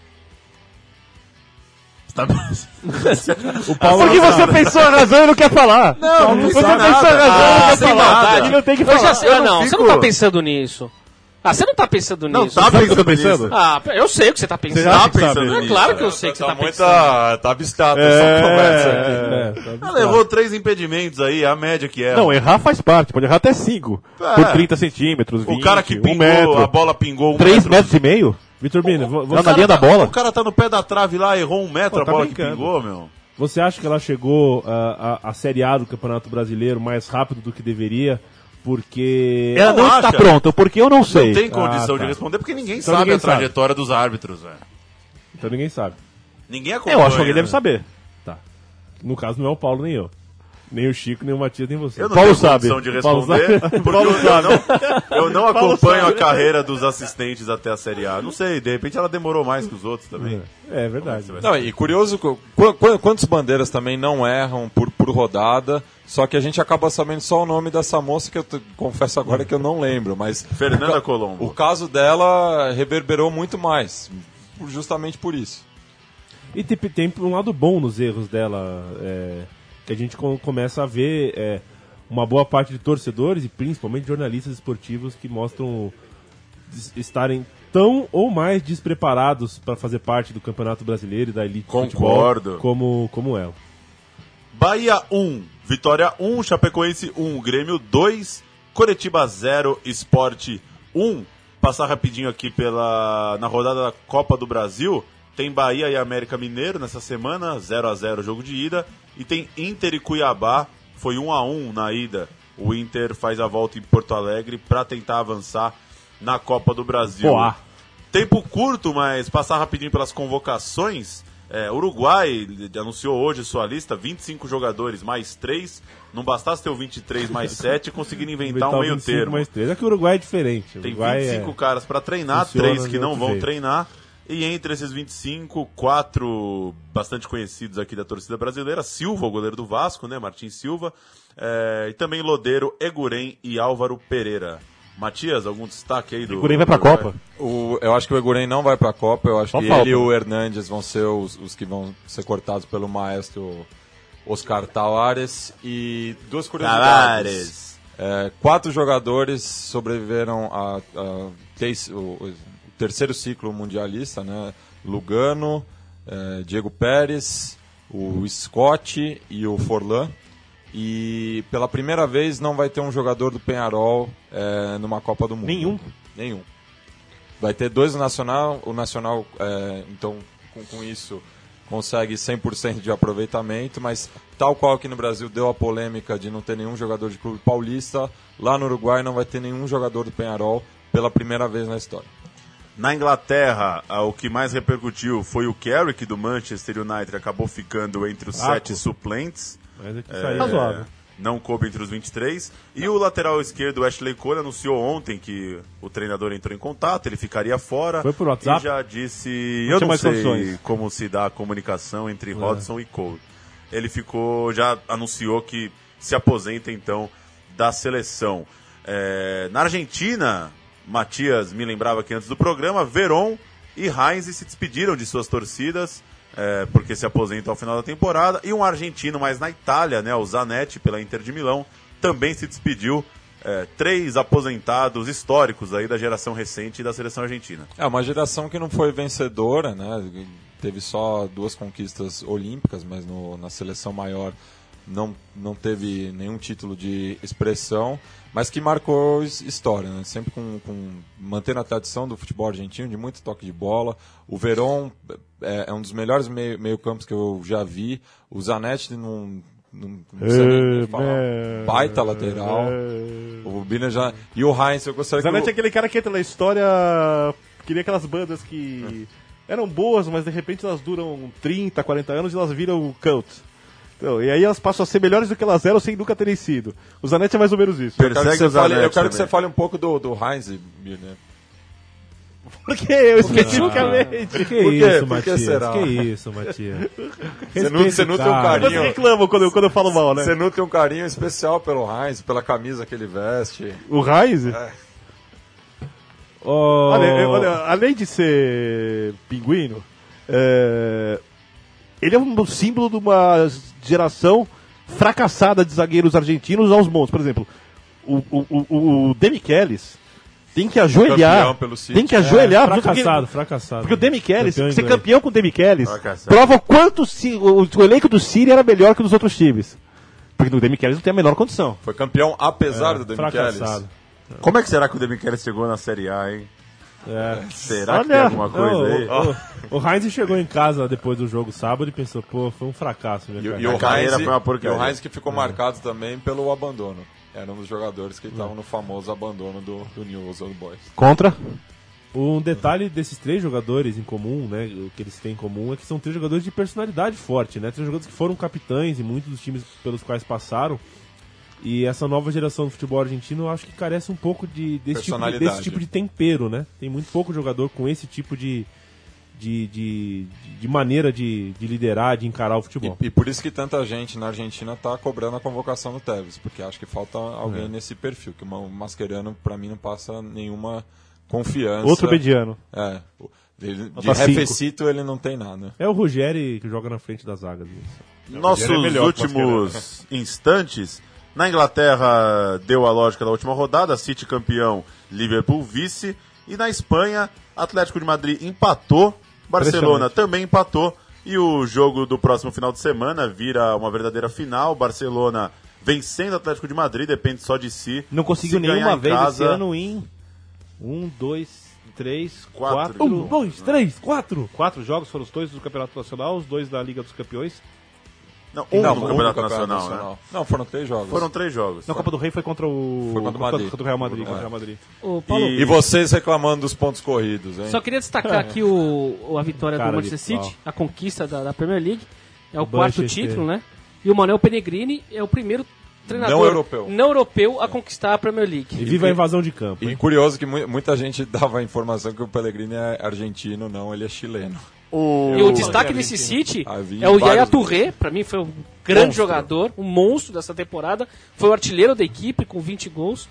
S2: Tá-
S3: O Paulo
S7: Porque você pensou a razão e não quer falar.
S2: Não, não
S7: você
S2: pensei
S7: pensou
S2: nada.
S7: a razão e
S2: Ah,
S7: não quer
S2: sem
S7: falar.
S2: maldade.
S7: E não tem que
S5: Eu já
S7: falar.
S5: sei,
S2: eu
S5: ah,
S2: não
S5: não, você
S2: fico-
S5: não tá pensando nisso. Ah, você não tá pensando
S2: Não,
S5: nisso.
S2: tá
S7: Sabe o que eu tô
S2: pensando
S7: pensando?
S2: nisso.
S5: Ah, eu sei o que você tá pensando.
S7: Você
S2: Tá
S7: acha que
S2: pensando
S7: sabe?
S2: nisso.
S5: É claro que eu sei que você tá
S6: muito,
S5: pensando.
S6: tá abstrato essa conversa aqui.
S3: É, tá
S2: Ela
S3: bizarro.
S2: levou três impedimentos aí, a média que é.
S7: Não, errar faz parte, pode errar até cinco.
S2: É.
S7: Por trinta centímetros,
S2: O
S7: vinte,
S2: cara que
S7: um
S2: pingou,
S7: metro,
S2: a bola pingou um
S7: três
S2: metro.
S7: metros e meio?
S3: Vitor Bini, vo-
S7: Não,
S3: você,
S7: na linha da bola?
S2: O cara tá no pé da trave lá, errou um metro
S7: Pô,
S2: a
S7: tá
S2: bola que
S7: brincando.
S2: pingou, meu.
S3: você acha que ela chegou à à- à Série A do Campeonato Brasileiro mais rápido do que deveria? Porque...
S7: Ela não
S2: Não
S7: está
S2: acha?
S7: pronta, porque eu não sei.
S2: Não tem condição
S3: Ah, tá.
S2: de responder porque ninguém
S3: Então
S2: sabe
S3: ninguém
S2: a trajetória dos árbitros, velho.
S3: Então ninguém sabe.
S2: Ninguém acompanha.
S7: Eu acho que alguém deve
S2: né?
S7: saber.
S3: Tá. No caso não é o Paulo nem eu. Nem o Chico, nem o Matias, nem você.
S2: Eu não
S7: Paulo
S2: tenho
S7: sabe.
S2: condição de
S3: Paulo
S2: responder,
S3: sabe.
S2: porque eu, eu não, eu não acompanho a carreira dos assistentes até a Série A. Não sei, de repente ela demorou mais que os outros também.
S3: É verdade.
S6: Não, e curioso, qu- qu- quantas bandeiras também não erram por, por rodada, só que a gente acaba sabendo só o nome dessa moça, que eu t- confesso agora que eu não lembro, mas
S2: Fernanda
S6: o, ca-
S2: Colombo.
S6: o caso dela reverberou muito mais, justamente por isso.
S3: E tem, tem um lado bom nos erros dela, é, que a gente com- começa a ver é, uma boa parte de torcedores e principalmente jornalistas esportivos que mostram des- estarem tão ou mais despreparados para fazer parte do Campeonato Brasileiro e da elite do
S2: Concordo.
S3: futebol como, como ela.
S2: Bahia um, Vitória um, Chapecoense um, Grêmio dois, Coritiba zero, Sport um. Passar rapidinho aqui pela na rodada da Copa do Brasil. Tem Bahia e América Mineiro nessa semana, zero a zero jogo de ida. E tem Inter e Cuiabá, foi um a um na ida. O Inter faz a volta em Porto Alegre para tentar avançar na Copa do Brasil.
S3: Boa.
S2: Tempo curto, mas passar rapidinho pelas convocações. É, Uruguai anunciou hoje sua lista, vinte e cinco jogadores mais três. Não bastasse ter o vinte e três mais sete, conseguiram inventar um
S3: o
S2: meio
S3: vinte e cinco
S2: termo.
S3: mais três. É que o Uruguai é diferente. O
S2: Tem
S3: Uruguai
S2: vinte e cinco
S3: é...
S2: caras para treinar,
S3: funciona
S2: três que
S3: de
S2: não
S3: outro
S2: vão
S3: jeito.
S2: treinar. E entre esses vinte e cinco, quatro bastante conhecidos aqui da torcida brasileira. Silva, o goleiro do Vasco, né? Martins Silva. É, e também Lodeiro, Eguren e Álvaro Pereira. Matias, algum destaque aí do...
S7: O Guren vai pra
S2: do Uruguai?
S7: Copa.
S6: O, eu acho que o Eguren não vai para a Copa, eu acho
S7: Só
S6: que
S7: falta.
S6: ele e o Hernandes vão ser os, os que vão ser cortados pelo maestro Oscar Tavares. E duas curiosidades.
S2: Tavares.
S6: É, quatro jogadores sobreviveram a, a teis- o, o terceiro ciclo mundialista, né? Lugano, é, Diego Pérez, o Scott e o Forlan. E pela primeira vez não vai ter um jogador do Peñarol é, numa Copa do Mundo.
S7: Nenhum?
S6: Nenhum. Vai ter dois no Nacional. O Nacional, é, então, com, com isso, consegue cem por cento de aproveitamento, mas tal qual aqui no Brasil deu a polêmica de não ter nenhum jogador de clube paulista, lá no Uruguai não vai ter nenhum jogador do Peñarol pela primeira vez na história.
S2: Na Inglaterra, ah, o que mais repercutiu foi o Carrick do Manchester United, acabou ficando entre os
S3: Ah,
S2: sete
S3: pô.
S2: suplentes.
S3: Mas é que
S2: É,
S3: saiu.
S7: razoável.
S2: não coube entre os vinte e três. E o lateral esquerdo, Ashley Cole, anunciou ontem que o treinador entrou em contato, ele ficaria fora.
S3: Foi por WhatsApp?
S2: E já disse,
S7: Não
S2: eu
S7: tinha
S2: não
S7: mais
S2: sei
S7: condições.
S2: como se dá a comunicação entre Hodgson e Cole. Ele ficou, já anunciou que se aposenta então da seleção. É, na Argentina, Matias me lembrava aqui antes do programa, Verón e Heinz se despediram de suas torcidas, é, porque se aposentam ao final da temporada, e um argentino, mas na Itália, né, o Zanetti, pela Inter de Milão, também se despediu. É, três aposentados históricos aí da geração recente da seleção argentina.
S6: É uma geração que não foi vencedora, né? Teve só duas conquistas olímpicas, mas no, na seleção maior não, não teve nenhum título de expressão, mas que marcou his- história, né? Sempre com, com mantendo a tradição do futebol argentino, de muito toque de bola. O Verón é, é um dos melhores meio, meio campos que eu já vi. O Zanetti não, não, não precisa nem falar.
S7: É,
S6: Baita lateral. O Bina já... E o Heinz, eu gostaria
S7: Zanetti
S6: que...
S7: é aquele cara que entra na história, queria aquelas bandas que eram boas, mas de repente elas duram trinta, quarenta anos e elas viram cult. Então, e aí elas passam a ser melhores do que elas eram sem nunca terem sido. O Zanetti é mais ou menos isso.
S6: Eu quero, que
S2: Persegue
S6: você,
S2: o
S6: fale, eu
S2: Zanetti
S6: quero que
S2: também.
S6: você fale um pouco do, do Heinz, Birner.
S7: Porque eu especificamente.
S3: Que
S6: Por quê?
S3: isso,
S6: Por que
S3: Matias?
S6: será?
S3: Que isso, Matias?
S6: Você não- você não tem um carinho.
S7: Você reclama quando eu, quando eu falo mal, né?
S6: Você não tem um carinho especial pelo Heinz, pela camisa que ele veste.
S7: O Heinz?
S3: Oh,
S7: Olha, eu- olha, além de ser pinguino, é, ele é um símbolo de uma geração fracassada de zagueiros argentinos aos montes. Por exemplo, o, o, o, o Demichelis tem que ajoelhar.
S6: Campeão pelo City.
S7: Tem que ajoelhar.
S3: É,
S7: porque-
S3: fracassado, fracassado.
S7: Porque o Demichelis,
S3: Campeão
S7: ser
S3: inglês.
S7: campeão com o Demichelis,
S2: Fracassado.
S7: prova o quanto si- o, o elenco do City era melhor que o dos outros times. Porque o Demichelis não tem a menor condição.
S6: Foi campeão apesar
S3: É,
S6: do Demichelis.
S3: fracassado.
S2: Como é que será que o Demichelis chegou na Série A, hein?
S3: É.
S2: Será que
S7: Olha,
S2: tem alguma coisa
S3: Não,
S2: aí?
S3: o, o, o Heinz chegou em casa depois do jogo sábado e pensou, pô, foi um fracasso. Minha
S6: E, o-
S3: carreira.
S6: e o
S2: A carreira
S6: Heinz,
S2: foi uma
S6: e
S2: porcaria.
S6: o Heinz que ficou marcado também pelo abandono. Era um dos jogadores que estavam no famoso abandono do, do News Old Boys.
S7: Contra?
S3: Um detalhe desses três jogadores em comum, né, o que eles têm em comum é que são três jogadores de personalidade forte, né? Três jogadores que foram capitães em muitos dos times pelos quais passaram. E essa nova geração do futebol argentino eu acho que carece um pouco de, desse, tipo de,
S6: Personalidade.
S3: desse tipo de tempero, né? Tem muito pouco jogador com esse tipo de, de, de, de maneira de, de liderar, de encarar o futebol.
S6: E, e por isso que tanta gente na Argentina tá cobrando a convocação do Tevez, porque acha que falta alguém
S3: É.
S6: nesse perfil, que o Mascherano, pra mim, não passa nenhuma confiança.
S7: Outro mediano.
S6: É. o- Ele, de
S7: Nota cinco.
S6: refecito ele não tem nada.
S3: É o Ruggeri que joga na frente das zagas. isso.
S2: Nossos
S7: é melhor que o
S2: últimos instantes. Na Inglaterra deu a lógica da última rodada, City campeão, Liverpool vice. E na Espanha, Atlético de Madrid empatou, Barcelona também empatou. E o jogo do próximo final de semana vira uma verdadeira final. Barcelona vencendo o Atlético de Madrid, depende só de si.
S7: Não conseguiu
S2: Se ganhar
S7: nenhuma
S2: em
S7: vez
S2: casa,
S7: esse ano em um, dois, três,
S2: Quatro.
S7: quatro.
S3: Um, dois, três, quatro.
S7: Quatro jogos, foram os dois do Campeonato Nacional, os dois da Liga dos Campeões.
S2: Não, um
S6: Não,
S2: no
S6: um
S2: Campeonato
S6: do
S2: Nacional, né?
S6: Não, foram três jogos.
S2: Foram três jogos.
S7: Na Copa do Rei foi contra o,
S6: Foi contra o Madrid.
S7: contra o Real Madrid.
S6: É.
S7: Contra o Real Madrid.
S5: Ô, Paulo,
S2: E-
S6: E vocês reclamando dos pontos corridos, hein?
S5: só queria destacar aqui o, o- a vitória
S3: Cara
S5: do
S3: de
S5: Manchester
S3: pau.
S5: City, a conquista da, da Premier League. É o
S3: O
S5: quarto
S3: Manchester.
S5: título, né? E o Manuel Pellegrini é o primeiro treinador
S6: Não europeu.
S5: não europeu a conquistar a Premier League.
S3: E viva a invasão de campo,
S6: E
S3: hein?
S6: curioso que mu- muita gente dava a informação que o Pellegrini é argentino, não, ele é chileno.
S2: O...
S5: E o destaque nesse City
S6: Havia
S5: é o Yaya
S6: vários
S5: Touré, pra mim foi um grande
S2: Monstro.
S5: jogador, um monstro dessa temporada. Foi o artilheiro da equipe com vinte gols.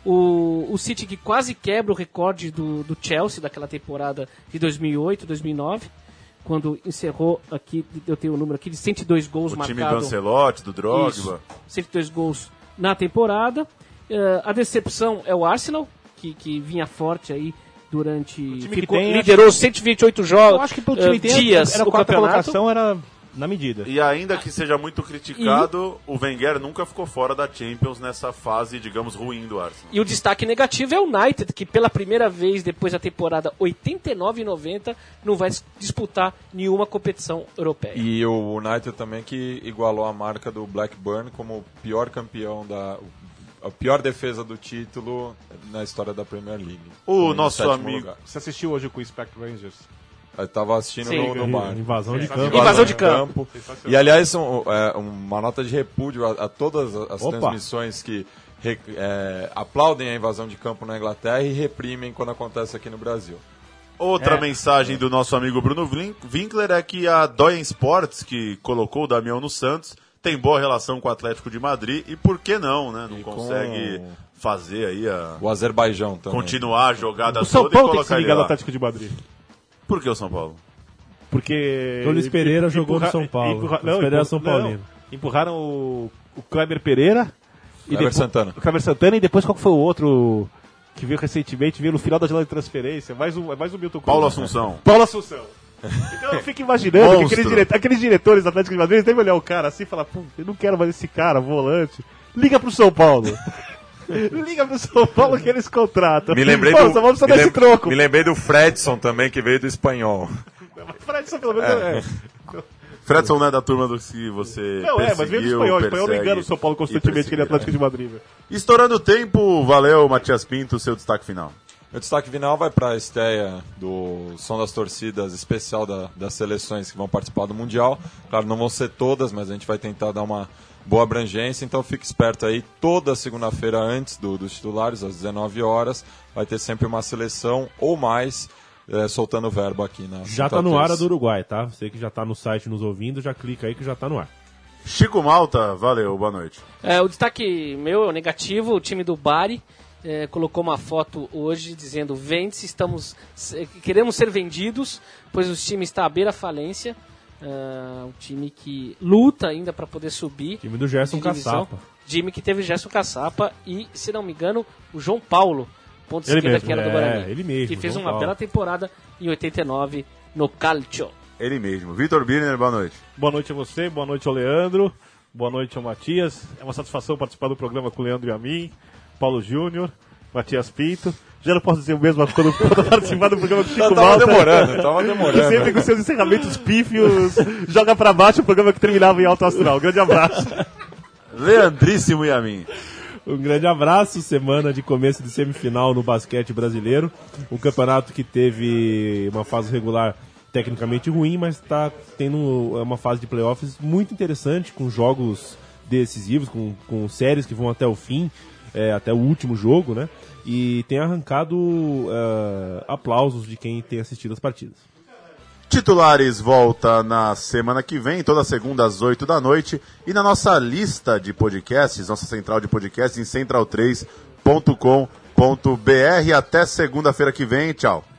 S5: O, o City que quase quebra o recorde do, do Chelsea daquela temporada de dois mil e oito, dois mil e nove, quando encerrou aqui, eu tenho o número aqui, de cento e dois gols
S2: O time do
S5: marcados.
S2: Ancelotti, do Drogba.
S5: Isso, cento e dois gols na temporada. Eh, a decepção é o Arsenal, que, que vinha forte aí durante...
S7: time que
S5: ficou-
S7: tem,
S5: liderou cento e vinte e oito jogos,
S7: Eu acho que pelo time
S5: eh,
S7: tem
S5: dias
S7: era a
S5: o
S7: quarta
S5: campeonato.
S7: colocação, era na medida.
S2: E ainda que seja muito criticado, o Wenger nunca ficou fora da Champions nessa fase, digamos, ruim do Arsenal.
S5: E o destaque negativo é o United, que pela primeira vez depois da temporada oitenta e nove e noventa não vai dis- disputar nenhuma competição europeia.
S6: E o United também que igualou a marca do Blackburn como o pior campeão da... a pior defesa do título na história da Premier League.
S2: O
S6: No
S2: nosso
S6: sétimo
S2: amigo-
S6: lugar.
S7: Você assistiu hoje o Queen's Park Rangers?
S6: Eu tava assistindo
S5: Sim.
S6: no, no bar.
S3: Invasão de campo.
S5: Invasão de campo.
S6: E aliás, um, é, uma nota de repúdio a, a todas as
S3: Opa.
S6: transmissões que re- é, aplaudem a invasão de campo na Inglaterra e reprimem quando acontece aqui no Brasil.
S2: Outra
S5: É.
S2: mensagem do nosso amigo Bruno Vin- Winkler é que a Doyen Sports, que colocou o Damião no Santos, tem boa relação com o Atlético de Madrid e por que não, né? Não
S6: E com
S2: consegue fazer aí a...
S6: O Azerbaijão também.
S2: continuar a jogada
S7: O São
S2: toda
S7: Paulo
S2: e
S7: tem que se
S2: colocar ele
S7: ligar no
S2: lá.
S7: Atlético de Madrid.
S2: Por que o São Paulo?
S7: Porque.
S3: O Luiz Pereira
S7: empurra-
S3: jogou no São Paulo.
S7: empurra-
S3: Luiz
S7: não,
S3: Pereira é
S7: empurra-
S3: São Paulino.
S7: não, empurraram o, o Kleber Pereira. E
S6: Kleber
S7: depois-
S6: Santana.
S7: O Kleber Santana e depois qual que foi o outro que veio recentemente, veio no final da janela de transferência? Mais um, mais um Milton Cruz.
S2: Paulo Assunção.
S7: Paulo Assunção. Então eu fico imaginando que
S2: Monstro.
S7: aqueles, dire- aqueles diretores do Atlético de Madrid eles devem olhar o cara assim e falar: pô, eu não quero mais esse cara, volante. Liga pro São Paulo. Liga pro São Paulo que eles contratam.
S6: Me lembrei
S7: Pô,
S6: do,
S7: só vamos
S6: me,
S7: desse
S6: lem-
S7: troco.
S6: me lembrei do Fredson também, que veio do espanhol.
S7: Fredson, pelo menos, é.
S2: Fredson não é da turma do que você
S7: Não, é, mas veio do
S2: perseguiu,
S7: espanhol. O espanhol não
S2: persegue
S7: engana o São Paulo
S2: e
S7: constantemente, que ele é
S2: perseguirá.
S7: Atlético de Madrid, velho.
S2: Estourando o tempo, valeu, Matias Pinto, seu destaque final.
S6: Meu destaque final vai para a estreia do Som das Torcidas especial da- das seleções que vão participar do Mundial. Claro, não vão ser todas, mas a gente vai tentar dar uma boa abrangência, então fique esperto aí. Toda segunda-feira antes do- dos titulares, às dezenove horas, vai ter sempre uma seleção ou mais eh, soltando o verbo aqui na
S3: Já tá no ar a do Uruguai, tá? Você que já tá no site nos ouvindo, já clica aí que já tá no ar.
S2: Chico Malta, valeu, boa noite.
S5: É, o destaque meu é o negativo, o time do Bari é, colocou uma foto hoje dizendo: vende-se, estamos, se- queremos ser vendidos, pois o time está à beira falência. É, um time que luta ainda para poder subir.
S3: Time do Gerson
S5: de divisão.
S3: Caçapa.
S5: Time que teve Gerson Caçapa e, se não me engano, o João Paulo ponta
S3: Ele
S5: esquerda
S3: mesmo,
S5: que era do
S3: é,
S5: Guarani.
S3: ele mesmo,
S5: que fez
S3: João
S5: uma
S3: Paulo.
S5: bela temporada em oitenta e nove no Calcio.
S2: Ele mesmo. Vitor Birner, boa noite.
S4: Boa noite a você, boa noite ao Leandro, boa noite ao Matias. É uma satisfação participar do programa com o Leandro e a mim, Paulo Júnior, Matias Pinto. Já não posso dizer o mesmo quando, quando participar do programa com o Chico
S6: Tava
S4: Malta.
S6: demorando, tava
S4: Que
S6: demorando.
S4: sempre com seus encerramentos pífios, joga pra baixo o programa que terminava em alto astral. Grande abraço.
S2: Leandríssimo e a mim.
S3: Um grande abraço, semana de começo de semifinal no basquete brasileiro. Um campeonato que teve uma fase regular tecnicamente ruim, mas está tendo uma fase de playoffs muito interessante, com jogos decisivos, com, com séries que vão até o fim, é, até o último jogo, né? E tem arrancado uh, aplausos de quem tem assistido as partidas.
S2: Titulares volta na semana que vem, toda segunda às oito da noite. E na nossa lista de podcasts, nossa central de podcasts, em central três ponto com ponto b r. Até segunda-feira que vem. Tchau.